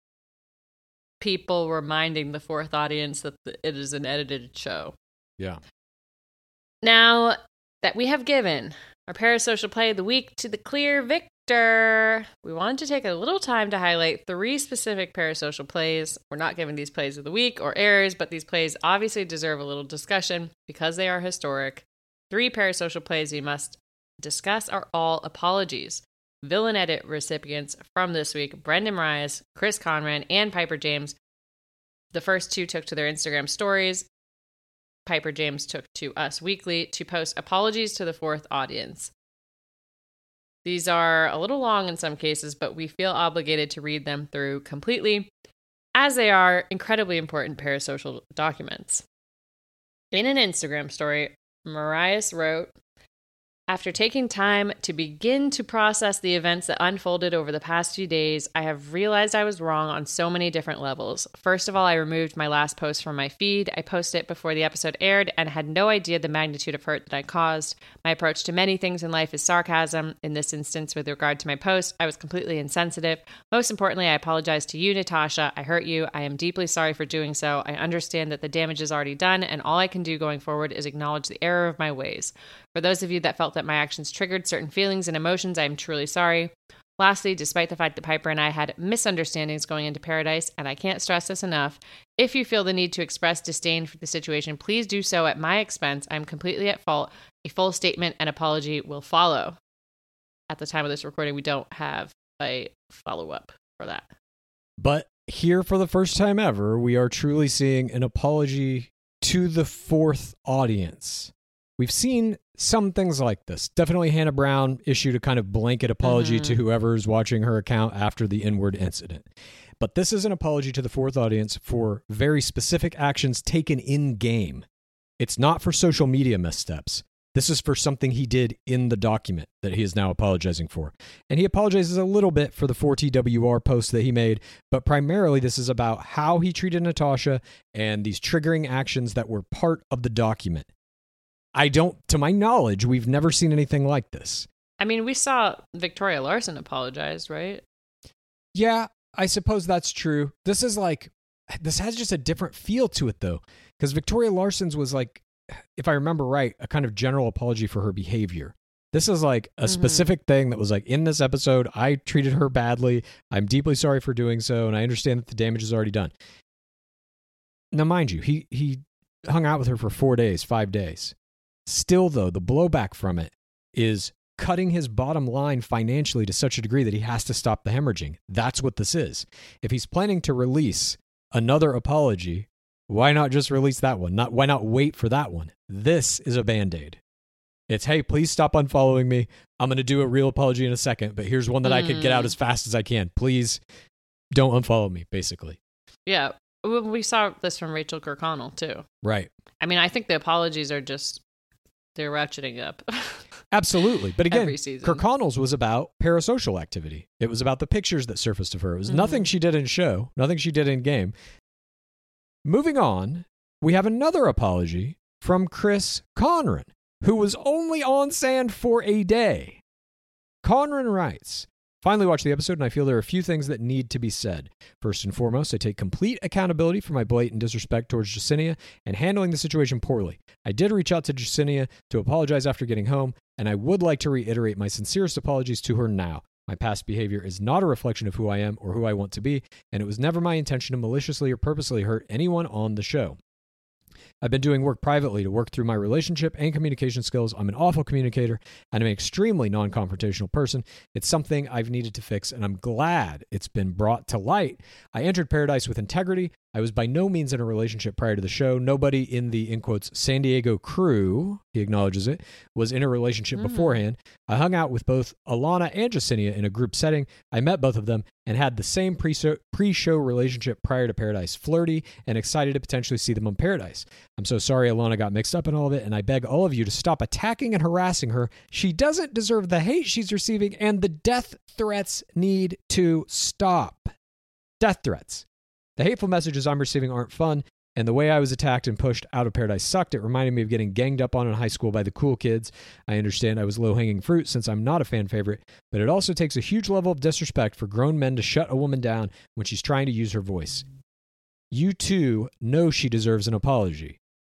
people reminding the fourth audience that it is an edited show. Yeah. Now Now that we have given our parasocial play of the week to the clear victor, Victor. We wanted to take a little time to highlight three specific parasocial plays. We're not giving these plays of the week or errors, but these plays obviously deserve a little discussion because they are historic. Three parasocial plays we must discuss are all apologies. Villain Edit recipients from this week, Brendan Marias, Chris Conran, and Piper James. The first two took to their Instagram stories. Piper James took to Us Weekly to post apologies to the fourth audience. These are a little long in some cases, but we feel obligated to read them through completely, as they are incredibly important parasocial documents. In an Instagram story, Marias wrote, "After taking time to begin to process the events that unfolded over the past few days, I have realized I was wrong on so many different levels. First of all, I removed my last post from my feed. I posted it before the episode aired and had no idea the magnitude of hurt that I caused. My approach to many things in life is sarcasm. In this instance, with regard to my post, I was completely insensitive. Most importantly, I apologize to you, Natasha. I hurt you. I am deeply sorry for doing so. I understand that the damage is already done, and all I can do going forward is acknowledge the error of my ways. For those of you that felt that my actions triggered certain feelings and emotions, I am truly sorry. Lastly, despite the fact that Piper and I had misunderstandings going into Paradise, and I can't stress this enough, if you feel the need to express disdain for the situation, please do so at my expense. I am completely at fault. A full statement and apology will follow." At the time of this recording, we don't have a follow-up for that. But here, for the first time ever, we are truly seeing an apology to the fourth audience. We've seen some things like this. Definitely Hannah Brown issued a kind of blanket apology mm-hmm. to whoever's watching her account after the N-word incident. But this is an apology to the fourth audience for very specific actions taken in-game. It's not for social media missteps. This is for something he did in the document that he is now apologizing for. And he apologizes a little bit for the four T W R post that he made, but primarily this is about how he treated Natasha and these triggering actions that were part of the document. I don't, to my knowledge, we've never seen anything like this. I mean, we saw Victoria Larson apologize, right? Yeah, I suppose that's true. This is like, this has just a different feel to it, though, because Victoria Larson's was like, if I remember right, a kind of general apology for her behavior. This is like a mm-hmm. specific thing that was like, in this episode, I treated her badly. I'm deeply sorry for doing so, and I understand that the damage is already done. Now, mind you, he he hung out with her for four days, five days. Still, though, the blowback from it is cutting his bottom line financially to such a degree that he has to stop the hemorrhaging. That's what this is. If he's planning to release another apology, why not just release that one? Not why not wait for that one? This is a Band-Aid. It's, hey, please stop unfollowing me. I'm going to do a real apology in a second, but here's one that mm. I could get out as fast as I can. Please don't unfollow me, basically. Yeah. We saw this from Rachel Kirkconnell, too. Right. I mean, I think the apologies are just... they're ratcheting up. Absolutely. But again, Every season. Kirkconnell's was about parasocial activity. It was about the pictures that surfaced of her. It was mm-hmm. nothing she did in show, nothing she did in game. Moving on, we have another apology from Chris Conran, who was only on sand for a day. Conran writes, "Finally watched the episode, and I feel there are a few things that need to be said. First and foremost, I take complete accountability for my blatant disrespect towards Jacinia and handling the situation poorly. I did reach out to Jacinia to apologize after getting home, and I would like to reiterate my sincerest apologies to her now. My past behavior is not a reflection of who I am or who I want to be, and it was never my intention to maliciously or purposely hurt anyone on the show. I've been doing work privately to work through my relationship and communication skills. I'm an awful communicator, and I'm an extremely non-confrontational person. It's something I've needed to fix, and I'm glad it's been brought to light. I entered Paradise with integrity. I was by no means in a relationship prior to the show. Nobody in the, in quotes, San Diego crew, he acknowledges it, was in a relationship mm. beforehand. I hung out with both Alana and Jacinia in a group setting. I met both of them and had the same pre-show, pre-show relationship prior to Paradise, flirty and excited to potentially see them on Paradise. I'm so sorry Alana got mixed up in all of it, and I beg all of you to stop attacking and harassing her. She doesn't deserve the hate she's receiving, and the death threats need to stop. Death threats. The hateful messages I'm receiving aren't fun, and the way I was attacked and pushed out of Paradise sucked. It reminded me of getting ganged up on in high school by the cool kids. I understand I was low-hanging fruit since I'm not a fan favorite, but it also takes a huge level of disrespect for grown men to shut a woman down when she's trying to use her voice. You, too, know she deserves an apology.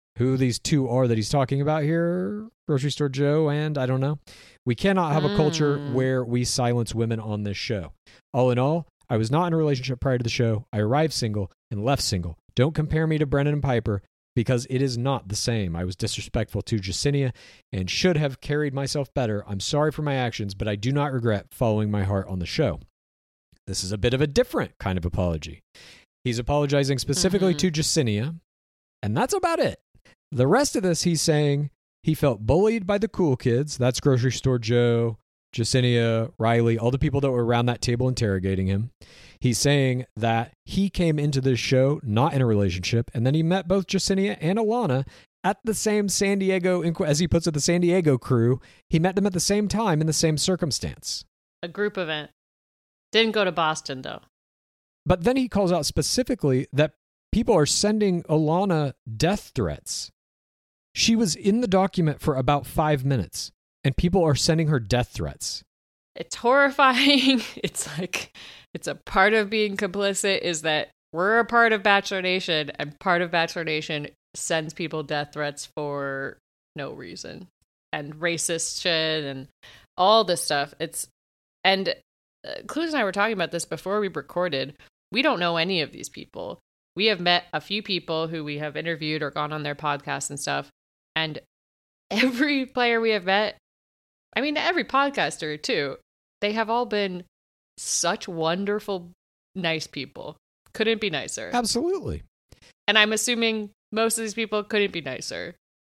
who these two are that he's talking about here, Grocery Store Joe and I don't know. We cannot have a culture Mm. where we silence women on this show. All in all, I was not in a relationship prior to the show. I arrived single and left single. Don't compare me to Brennan and Piper because it is not the same. I was disrespectful to Jacinia and should have carried myself better. I'm sorry for my actions, but I do not regret following my heart on the show. This is a bit of a different kind of apology. He's apologizing specifically Mm-hmm. to Jacinia, and that's about it. The rest of this, he's saying he felt bullied by the cool kids. That's Grocery Store Joe, Jacinia, Riley, all the people that were around that table interrogating him. He's saying that he came into this show not in a relationship, and then he met both Jacinia and Alana at the same San Diego, as he puts it, the San Diego crew. He met them at the same time in the same circumstance. A group event. Didn't go to Boston, though. But then he calls out specifically that people are sending Alana death threats. She was in the document for about five minutes, and people are sending her death threats. It's horrifying. It's like, it's a part of being complicit is that we're a part of Bachelor Nation, and part of Bachelor Nation sends people death threats for no reason. And racist shit and all this stuff. It's, and uh, Clues and I were talking about this before we recorded. We don't know any of these people. We have met a few people who we have interviewed or gone on their podcasts and stuff. And every player we have met, I mean, every podcaster too, they have all been such wonderful, nice people. Couldn't be nicer. Absolutely. And I'm assuming most of these people couldn't be nicer.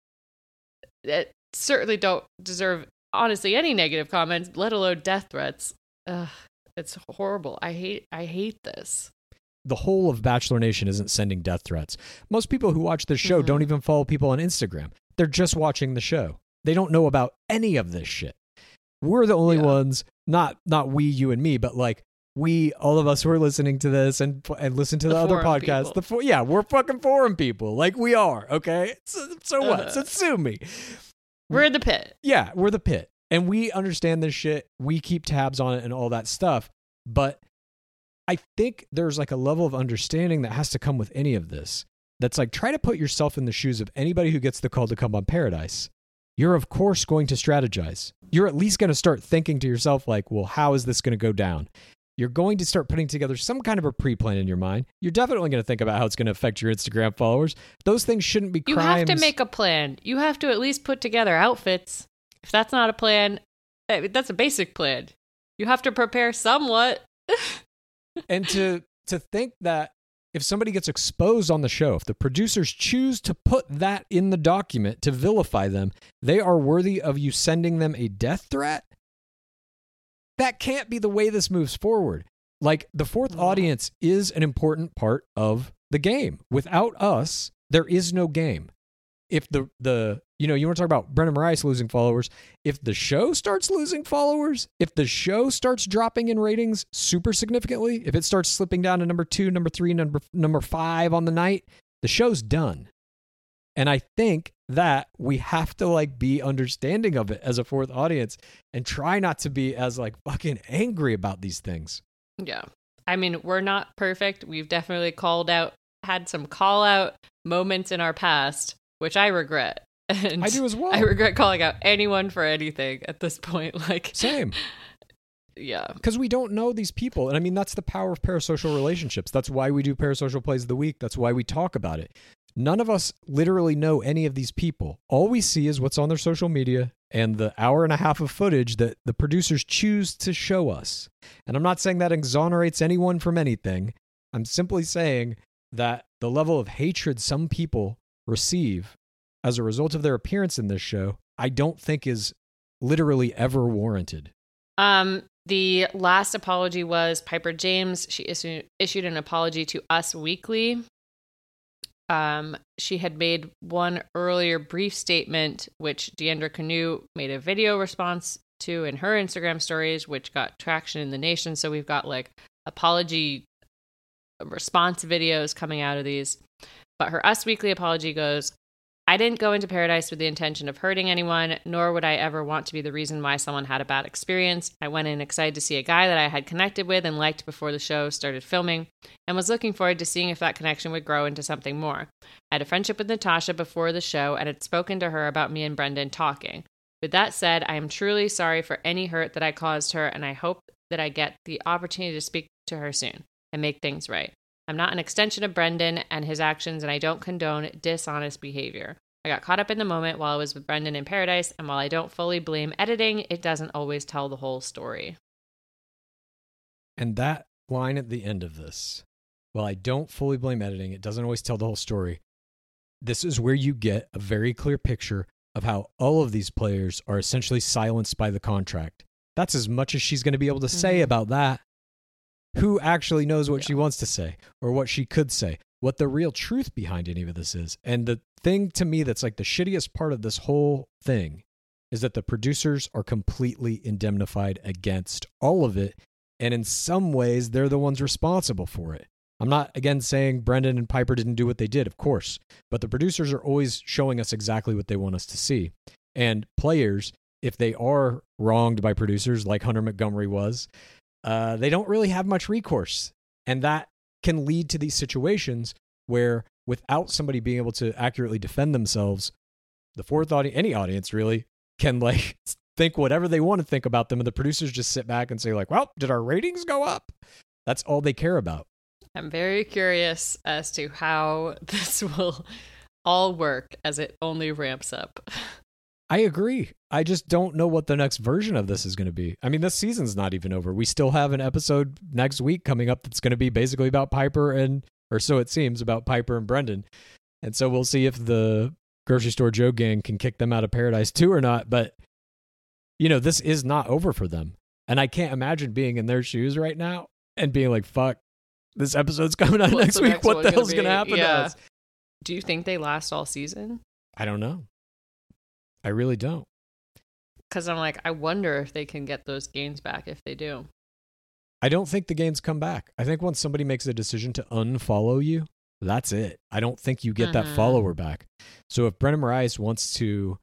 That certainly don't deserve, honestly, any negative comments, let alone death threats. Ugh, it's horrible. I hate, I hate this. The whole of Bachelor Nation isn't sending death threats. Most people who watch the show Mhm. don't even follow people on Instagram. They're just watching the show. They don't know about any of this shit. We're the only Yeah. ones, not not we, you and me, but like we, all of us who are listening to this and and listen to the, The other forum podcasts. people. The fo- yeah, we're fucking forum people. Like we are, okay? So, so what? Uh. So sue me. We're in the pit. Yeah, we're the pit. And we understand this shit. We keep tabs on it and all that stuff. But I think there's like a level of understanding that has to come with any of this. That's like, try to put yourself in the shoes of anybody who gets the call to come on Paradise. You're, of course, going to strategize. You're at least going to start thinking to yourself, like, well, how is this going to go down? You're going to start putting together some kind of a pre-plan in your mind. You're definitely going to think about how it's going to affect your Instagram followers. Those things shouldn't be You crimes. have to make a plan. You have to at least put together outfits. If that's not a plan, eh, that's a basic plan. You have to prepare somewhat. And to to think that if somebody gets exposed on the show, if the producers choose to put that in the document to vilify them, they are worthy of you sending them a death threat? That can't be the way this moves forward. Like, the fourth audience is an important part of the game. Without us, there is no game. If the, the you know, you want to talk about Brennan Morais losing followers. If the show starts losing followers, if the show starts dropping in ratings super significantly, if it starts slipping down to number two, number three, number number five on the night, the show's done. And I think that we have to like be understanding of it as a fourth audience and try not to be as like fucking angry about these things. Yeah. I mean, we're not perfect. We've definitely called out, had some call out moments in our past, which I regret. And I do as well. I regret calling out anyone for anything at this point. Like, Same. yeah. Because we don't know these people. And I mean, that's the power of parasocial relationships. That's why we do Parasocial Plays of the Week. That's why we talk about it. None of us literally know any of these people. All we see is what's on their social media and the hour and a half of footage that the producers choose to show us. And I'm not saying that exonerates anyone from anything. I'm simply saying that the level of hatred some people receive as a result of their appearance in this show, I don't think is literally ever warranted. Um, the last apology was Piper James. She issued, issued an apology to Us Weekly. Um, she had made one earlier brief statement, which Deandra Canoe made a video response to in her Instagram stories, which got traction in the nation. So we've got like apology response videos coming out of these. But her Us Weekly apology goes, I didn't go into Paradise with the intention of hurting anyone, nor would I ever want to be the reason why someone had a bad experience. I went in excited to see a guy that I had connected with and liked before the show started filming, and was looking forward to seeing if that connection would grow into something more. I had a friendship with Natasha before the show and had spoken to her about me and Brendan talking. With that said, I am truly sorry for any hurt that I caused her, and I hope that I get the opportunity to speak to her soon and make things right. I'm not an extension of Brendan and his actions, and I don't condone dishonest behavior. I got caught up in the moment while I was with Brendan in Paradise, and while I don't fully blame editing, it doesn't always tell the whole story. And that line at the end of this, while I don't fully blame editing, it doesn't always tell the whole story. This is where you get a very clear picture of how all of these players are essentially silenced by the contract. That's as much as she's going to be able to say Mm-hmm. about that. Who actually knows what Yeah. she wants to say or what she could say, what the real truth behind any of this is. And the thing to me that's like the shittiest part of this whole thing is that the producers are completely indemnified against all of it. And in some ways, they're the ones responsible for it. I'm not, again, saying Brendan and Piper didn't do what they did, of course. But the producers are always showing us exactly what they want us to see. And players, if they are wronged by producers like Hunter Montgomery was, uh, they don't really have much recourse. And that can lead to these situations where without somebody being able to accurately defend themselves, the fourth audience, any audience really, can like think whatever they want to think about them. And the producers just sit back and say like, well, did our ratings go up? That's all they care about. I'm very curious as to how this will all work as it only ramps up. I agree. I just don't know what the next version of this is going to be. I mean, this season's not even over. We still have an episode next week coming up that's going to be basically about Piper and, or so it seems, about Piper and Brendan. And so we'll see if the Grocery Store Joe gang can kick them out of Paradise too or not. But, you know, this is not over for them. And I can't imagine being in their shoes right now and being like, fuck, this episode's coming out What's next the week. next What one the gonna hell's going to be? happen Yeah. to us? Do you think they last all season? I don't know. I really don't. Because I'm like, I wonder if they can get those gains back if they do. I don't think the gains come back. I think once somebody makes a decision to unfollow you, that's it. I don't think you get that Mhm. follower back. So if Brendan Moraes wants to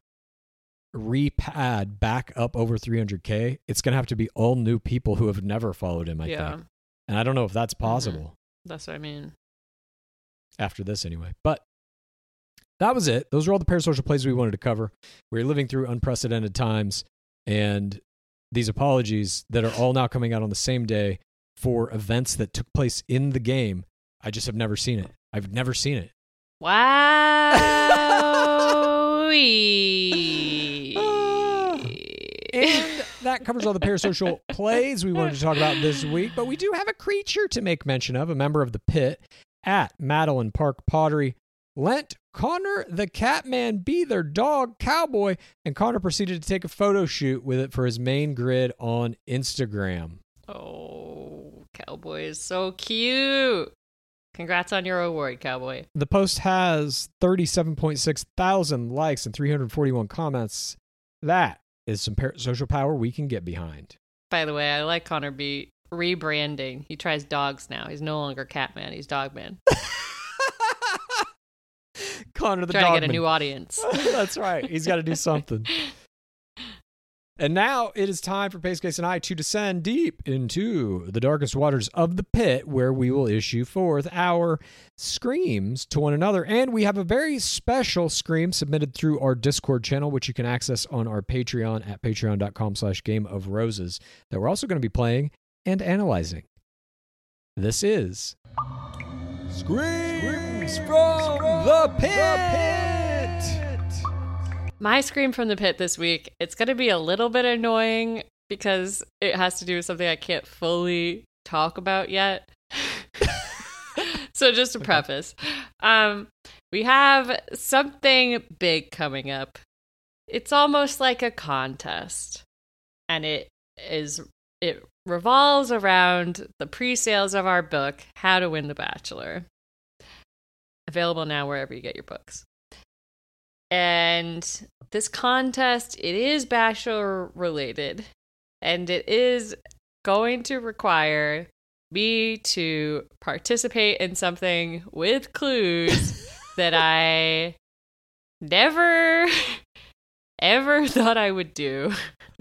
repad back up over three hundred K, it's going to have to be all new people who have never followed him, I yeah, think. And I don't know if that's possible that's what I mean. after this anyway. But that was it. Those are all the parasocial plays we wanted to cover. We're living through unprecedented times, and these apologies that are all now coming out on the same day for events that took place in the game. I just have never seen it. I've never seen it. Wow. And that covers all the parasocial plays we wanted to talk about this week. But we do have a creature to make mention of, a member of the pit at Madeline Park Pottery. Lent Connor the Catman be their dog Cowboy, and Connor proceeded to take a photo shoot with it for his main grid on Instagram. Oh, Cowboy is so cute. Congrats on your award, Cowboy. The post has thirty-seven point six thousand likes and three hundred forty-one comments. That is some par- social power we can get behind. By the way, I like Connor B rebranding. He tries dogs now. He's no longer Catman. He's Dogman. Connor the Trying dog. to get a new audience. That's right. He's got to do something. And now it is time for Pace Case and I to descend deep into the darkest waters of the pit, where we will issue forth our screams to one another. And we have a very special scream submitted through our Discord channel, which you can access on our Patreon at patreon.com slash Game of Roses, that we're also going to be playing and analyzing. This is Screams from the Pit! My scream from the pit this week, it's going to be a little bit annoying because it has to do with something I can't fully talk about yet. So just to preface, um, we have something big coming up. It's almost like a contest, and it is it revolves around the pre-sales of our book, How to Win the Bachelor. Available now wherever you get your books. And this contest, it is Bachelor related, and it is going to require me to participate in something with clues that I never, ever thought I would do,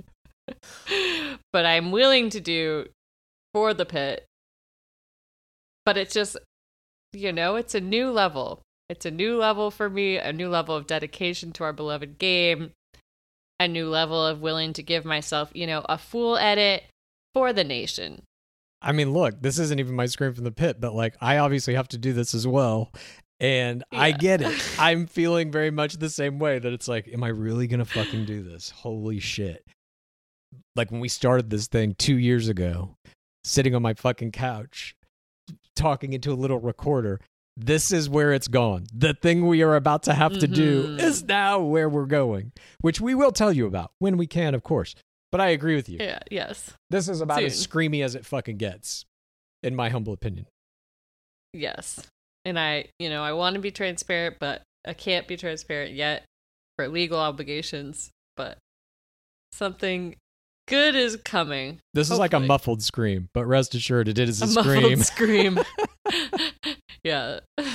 but I'm willing to do for the pit. But it's just, you know, it's a new level. It's a new level for me, a new level of dedication to our beloved game, a new level of willing to give myself, you know, a full edit for the nation. I mean, look, this isn't even my scream from the pit, but like, I obviously have to do this as well. And yeah. I get it. I'm feeling very much the same way, that it's like, am I really going to fucking do this? Holy shit. Like when we started this thing two years ago, sitting on my fucking couch, talking into a little recorder, this is where it's gone. The thing we are about to have mm-hmm. to do is now where we're going, which we will tell you about when we can, of course. But I agree with you. Yeah, yes. This is about Soon. as screamy as it fucking gets, in my humble opinion. Yes. And I, you know, I want to be transparent, but I can't be transparent yet for legal obligations. But something good is coming. This hopefully. Is like a muffled scream, but rest assured it is a, a scream. Muffled scream. Yeah.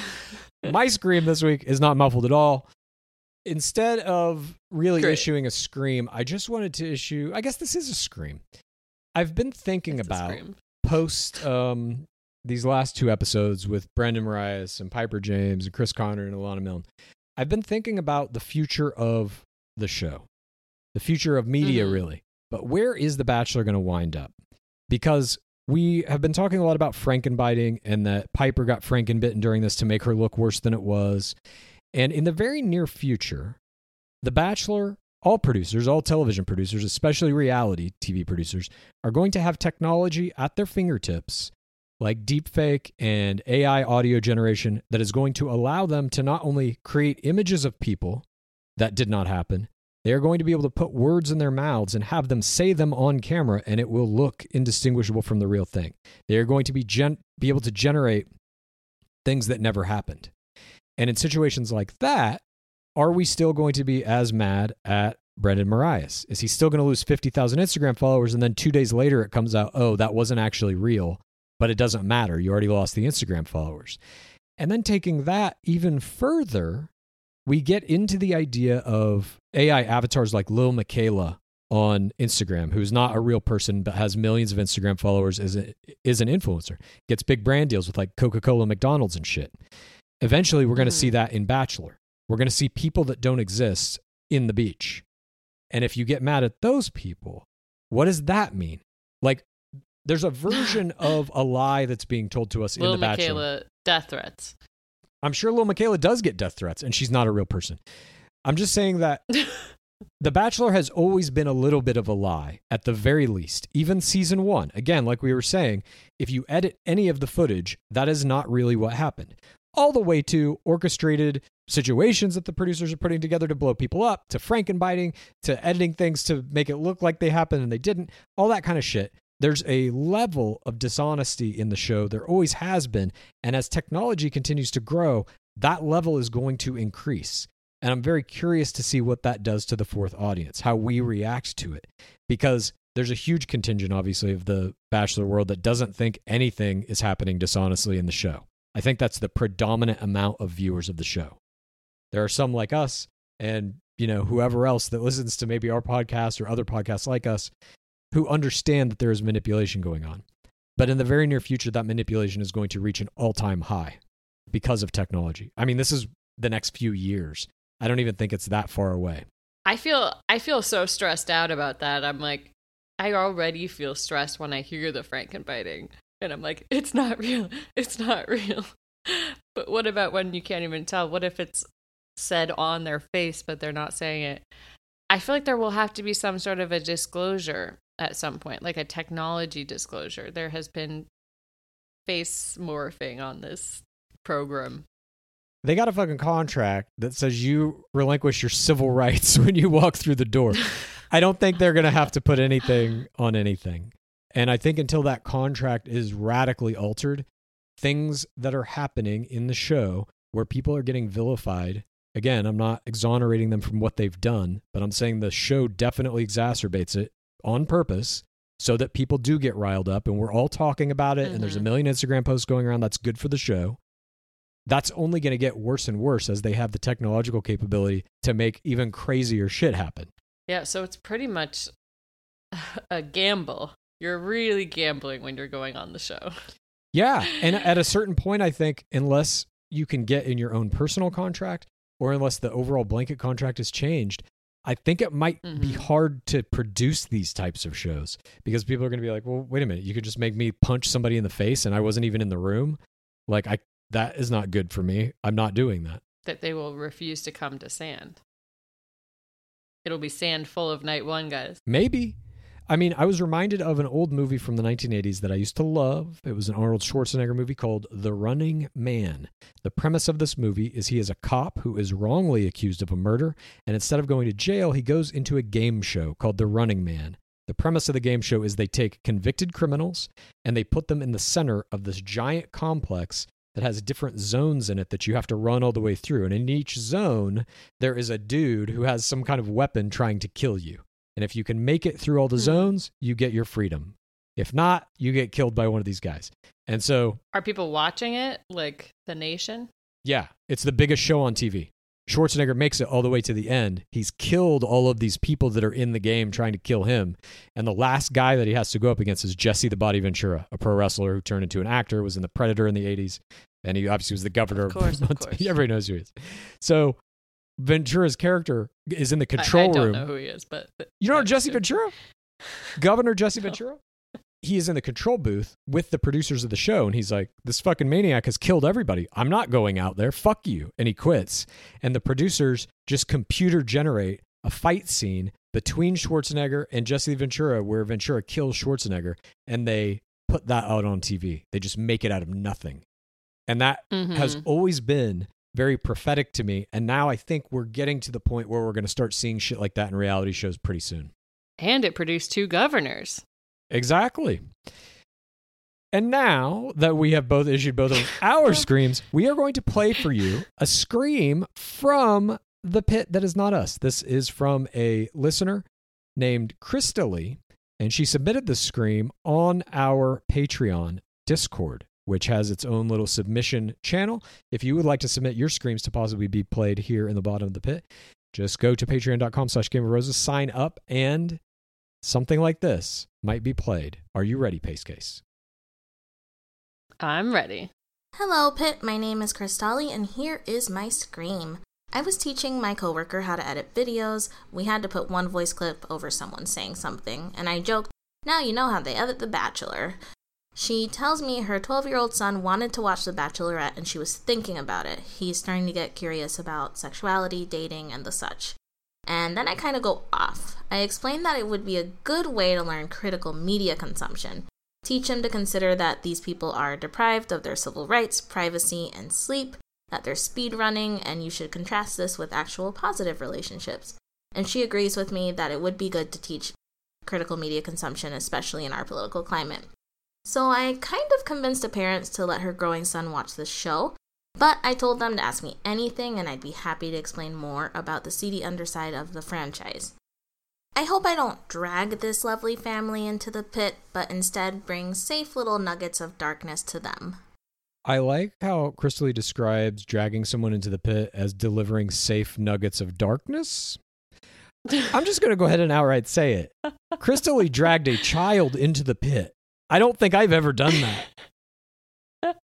My scream this week is not muffled at all. Instead of really Great. issuing a scream, I just wanted to issue, I guess this is a scream. I've been thinking it's about post um, these last two episodes with Brendan Marias and Piper James and Chris Connor and Alana Milne. I've been thinking about the future of the show, the future of media, mm-hmm. really. But where is The Bachelor going to wind up? Because we have been talking a lot about Frankenbiting and that Piper got Frankenbitten during this to make her look worse than it was. And in the very near future, The Bachelor, all producers, all television producers, especially reality T V producers, are going to have technology at their fingertips, like deepfake and A I audio generation, that is going to allow them to not only create images of people that did not happen, they are going to be able to put words in their mouths and have them say them on camera, and it will look indistinguishable from the real thing. They are going to be gen- be able to generate things that never happened. And in situations like that, are we still going to be as mad at Brendan Marias? Is he still going to lose fifty thousand Instagram followers, and then two days later it comes out, oh, that wasn't actually real, but it doesn't matter. You already lost the Instagram followers. And then taking that even further, we get into the idea of A I avatars like Lil Michaela on Instagram, who's not a real person but has millions of Instagram followers, is, a, is an influencer, gets big brand deals with like Coca-Cola, McDonald's and shit. Eventually, we're going to mm. see that in Bachelor. We're going to see people that don't exist in the beach. And if you get mad at those people, what does that mean? Like, there's a version of a lie that's being told to us Lil in The Bachelor. Michaela, death threats. I'm sure Lil Michaela does get death threats, and she's not a real person. I'm just saying that The Bachelor has always been a little bit of a lie, at the very least. Even season one. Again, like we were saying, if you edit any of the footage, that is not really what happened. All the way to orchestrated situations that the producers are putting together to blow people up, to Frankenbiting, to editing things to make it look like they happened and they didn't, all that kind of shit. There's a level of dishonesty in the show. There always has been. And as technology continues to grow, that level is going to increase. And I'm very curious to see what that does to the fourth audience, how we react to it. Because there's a huge contingent, obviously, of the Bachelor world that doesn't think anything is happening dishonestly in the show. I think that's the predominant amount of viewers of the show. There are some like us and, you know, whoever else that listens to maybe our podcast or other podcasts like us who understand that there is manipulation going on. But in the very near future, that manipulation is going to reach an all-time high because of technology. I mean, this is the next few years. I don't even think it's that far away. I feel I feel so stressed out about that. I'm like, I already feel stressed when I hear the Frankenbiting. And I'm like, it's not real. It's not real. But what about when you can't even tell? What if it's said on their face, but they're not saying it? I feel like there will have to be some sort of a disclosure at some point, like a technology disclosure. There has been face morphing on this program. They got a fucking contract that says you relinquish your civil rights when you walk through the door. I don't think they're going to have to put anything on anything. And I think until that contract is radically altered, things that are happening in the show where people are getting vilified, again, I'm not exonerating them from what they've done, but I'm saying the show definitely exacerbates it on purpose so that people do get riled up, and we're all talking about it, mm-hmm. and there's a million Instagram posts going around. That's good for the show. that's only going to get worse and worse as they have the technological capability to make even crazier shit happen. Yeah, so it's pretty much a gamble. You're really gambling when you're going on the show. Yeah, and at a certain point, I think, unless you can get in your own personal contract or unless the overall blanket contract is changed, I think it might mm-hmm. be hard to produce these types of shows because people are going to be like, well, wait a minute, you could just make me punch somebody in the face and I wasn't even in the room. Like, I that is not good for me. I'm not doing that. That they will refuse to come to sand. It'll be sand full of night one guys. Maybe. I mean, I was reminded of an old movie from the nineteen eighties that I used to love. It was an Arnold Schwarzenegger movie called The Running Man. The premise of this movie is he is a cop who is wrongly accused of a murder, and instead of going to jail, he goes into a game show called The Running Man. The premise of the game show is they take convicted criminals and they put them in the center of this giant complex that has different zones in it that you have to run all the way through. And in each zone, there is a dude who has some kind of weapon trying to kill you. And if you can make it through all the zones, you get your freedom. If not, you get killed by one of these guys. And so... Are people watching it, like The Nation? Yeah, it's the biggest show on T V. Schwarzenegger makes it all the way to the end. He's killed all of these people that are in the game trying to kill him. And the last guy that he has to go up against is Jesse the Body Ventura, a pro wrestler who turned into an actor, was in The Predator in the eighties. And he obviously was the governor. Of course, of course. Everybody knows who he is. So Ventura's character is in the control I, I don't room. know who he is, but... but you don't know Jesse good. Ventura? Governor Jesse no. Ventura? He is in the control booth with the producers of the show, and he's like, this fucking maniac has killed everybody. I'm not going out there. Fuck you. And he quits. And the producers just computer generate a fight scene between Schwarzenegger and Jesse Ventura where Ventura kills Schwarzenegger, and they put that out on T V. They just make it out of nothing. And that mm-hmm. has always been very prophetic to me. And now I think we're getting to the point where we're going to start seeing shit like that in reality shows pretty soon. And it produced two governors. Exactly. And now that we have both issued both of our screams, we are going to play for you a scream from the pit that is not us. This is from a listener named Crystalie, and she submitted the scream on our Patreon Discord, which has its own little submission channel. If you would like to submit your screams to possibly be played here in the bottom of the pit, just go to patreon.com slash Game of Roses, sign up, and something like this might be played. Are you ready, Pace Case? I'm ready. Hello, Pit. My name is Crystalie, and here is my scream. I was teaching my coworker how to edit videos. We had to put one voice clip over someone saying something, and I joked, now you know how they edit The Bachelor. She tells me her twelve-year-old son wanted to watch The Bachelorette, and she was thinking about it. He's starting to get curious about sexuality, dating, and the such. And then I kind of go off. I explained that it would be a good way to learn critical media consumption. Teach him to consider that these people are deprived of their civil rights, privacy, and sleep, that they're speed running, and you should contrast this with actual positive relationships. And she agrees with me that it would be good to teach critical media consumption, especially in our political climate. So I kind of convinced the parents to let her growing son watch this show, but I told them to ask me anything and I'd be happy to explain more about the seedy underside of the franchise. I hope I don't drag this lovely family into the pit, but instead bring safe little nuggets of darkness to them. I like how Crystalie describes dragging someone into the pit as delivering safe nuggets of darkness. I'm just going to go ahead and outright say it. Crystalie dragged a child into the pit. I don't think I've ever done that.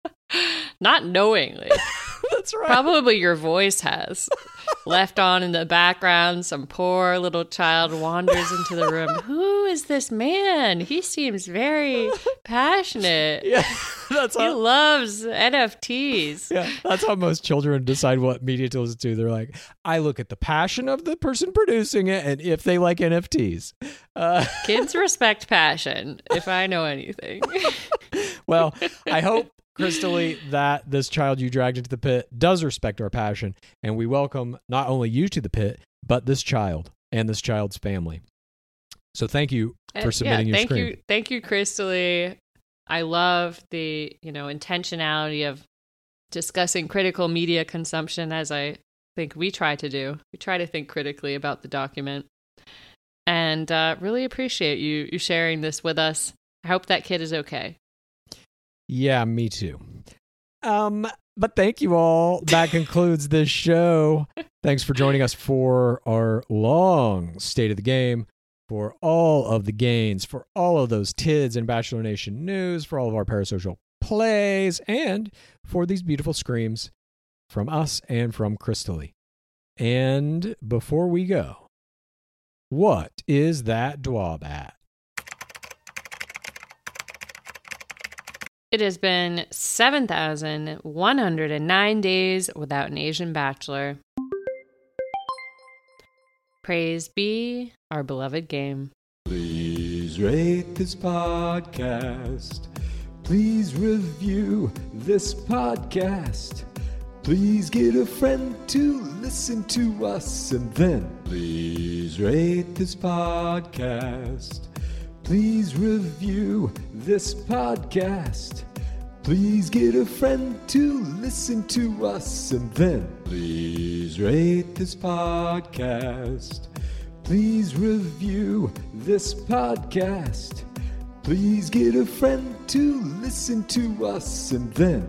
Not knowingly. That's right. Probably your voice has. Left on in the background, some poor little child wanders into the room. Who is this man? He seems very passionate. Yeah, that's he how, loves N F Ts. Yeah, that's how most children decide what media to listen to. They're like, I look at the passion of the person producing it and if they like N F Ts. Uh, Kids respect passion, if I know anything. Well, I hope, Crystalie, that this child you dragged into the pit does respect our passion, and we welcome not only you to the pit, but this child and this child's family. So thank you for submitting yeah, your thank scream. you, thank you, Crystalie. I love the you know intentionality of discussing critical media consumption, as I think we try to do. We try to think critically about the document, and uh, really appreciate you you sharing this with us. I hope that kid is okay. Yeah, me too. Um, But thank you all. That concludes this show. Thanks for joining us for our long State of the Game, for all of the gains, for all of those T I Ds and Bachelor Nation news, for all of our parasocial plays, and for these beautiful screams from us and from Crystalie. And before we go, what is that dwab at? It has been seven thousand one hundred nine days without an Asian bachelor. Praise be our beloved game. Please rate this podcast. Please review this podcast. Please get a friend to listen to us. And then please rate this podcast. Please review this podcast. Please get a friend to listen to us. And then please rate this podcast. Please review this podcast. Please get a friend to listen to us. And then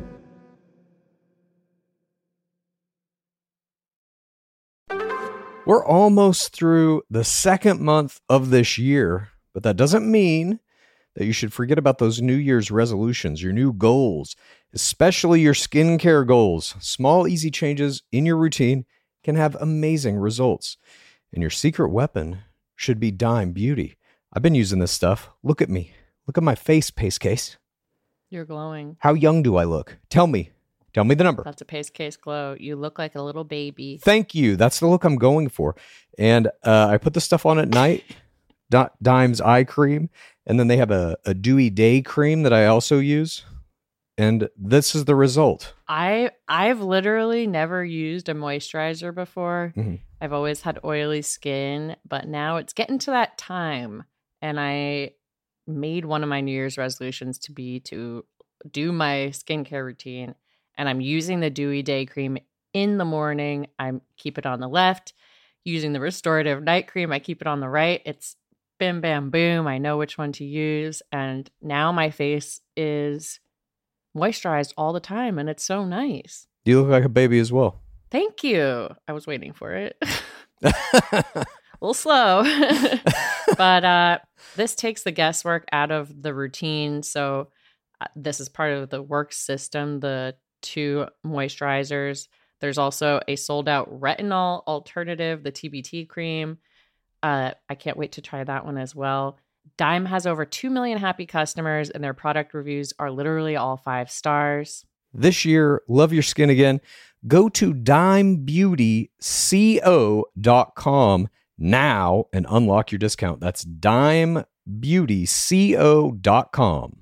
We're almost through the second month of this year, but that doesn't mean that you should forget about those New Year's resolutions, your new goals, especially your skincare goals. Small, easy changes in your routine can have amazing results. And your secret weapon should be Dime Beauty. I've been using this stuff. Look at me. Look at my face, Pace Case. You're glowing. How young do I look? Tell me. Tell me the number. That's a Pace Case glow. You look like a little baby. Thank you. That's the look I'm going for. And uh, I put this stuff on at night. D- Dime's eye cream. And then they have a, a dewy day cream that I also use. And this is the result. I, I've literally never used a moisturizer before. Mm-hmm. I've always had oily skin, but now it's getting to that time. And I made one of my New Year's resolutions to be to do my skincare routine. And I'm using the Dewy Day Cream in the morning. I keep it on the left. Using the Restorative Night Cream, I keep it on the right. It's bim, bam, boom. I know which one to use. And now my face is moisturized all the time. And it's so nice. You look like a baby as well. Thank you. I was waiting for it. A little slow. But uh, this takes the guesswork out of the routine. So uh, this is part of the work system, the two moisturizers. There's also a sold out retinol alternative, the T B T cream. Uh, I can't wait to try that one as well. Dime has over two million happy customers, and their product reviews are literally all five stars. This year, love your skin again. Go to dime beauty co dot com now and unlock your discount. That's dime beauty co dot com.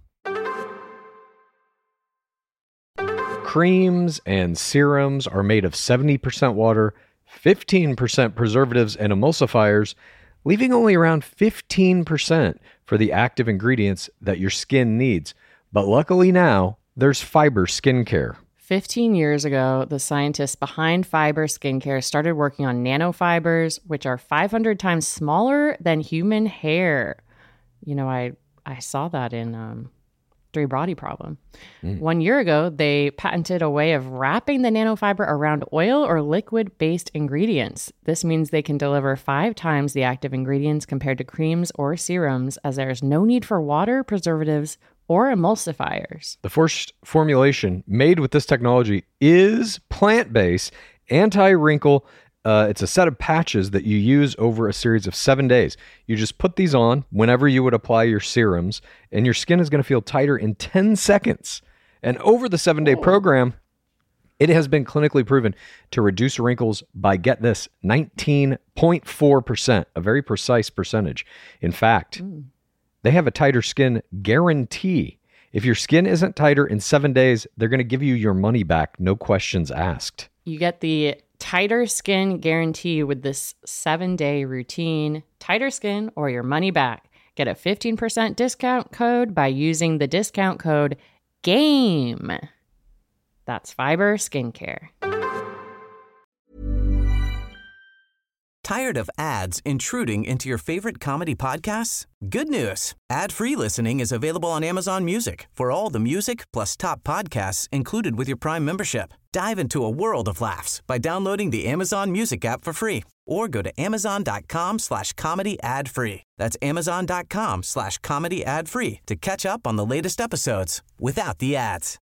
Creams and serums are made of seventy percent water, fifteen percent preservatives and emulsifiers, leaving only around fifteen percent for the active ingredients that your skin needs. But luckily now, there's Fiber Skincare. fifteen years ago, the scientists behind Fiber Skincare started working on nanofibers, which are five hundred times smaller than human hair. You know, I, I saw that in um, Three Body Problem. Mm. One year ago, they patented a way of wrapping the nanofiber around oil or liquid-based ingredients. This means they can deliver five times the active ingredients compared to creams or serums, as there is no need for water, preservatives, or emulsifiers. The first formulation made with this technology is plant-based, anti-wrinkle. Uh, it's a set of patches that you use over a series of seven days. You just put these on whenever you would apply your serums, and your skin is going to feel tighter in ten seconds. And over the seven-day program, it has been clinically proven to reduce wrinkles by, get this, nineteen point four percent, a very precise percentage. In fact, mm. they have a tighter skin guarantee. If your skin isn't tighter in seven days, they're going to give you your money back, no questions asked. You get the tighter skin guarantee with this seven-day routine. Tighter skin or your money back. Get a fifteen percent discount code by using the discount code GAME. That's Fiber Skincare. Tired of ads intruding into your favorite comedy podcasts? Good news. Ad-free listening is available on Amazon Music for all the music plus top podcasts included with your Prime membership. Dive into a world of laughs by downloading the Amazon Music app for free or go to amazon.com slash comedy ad free. That's amazon.com slash comedy ad free to catch up on the latest episodes without the ads.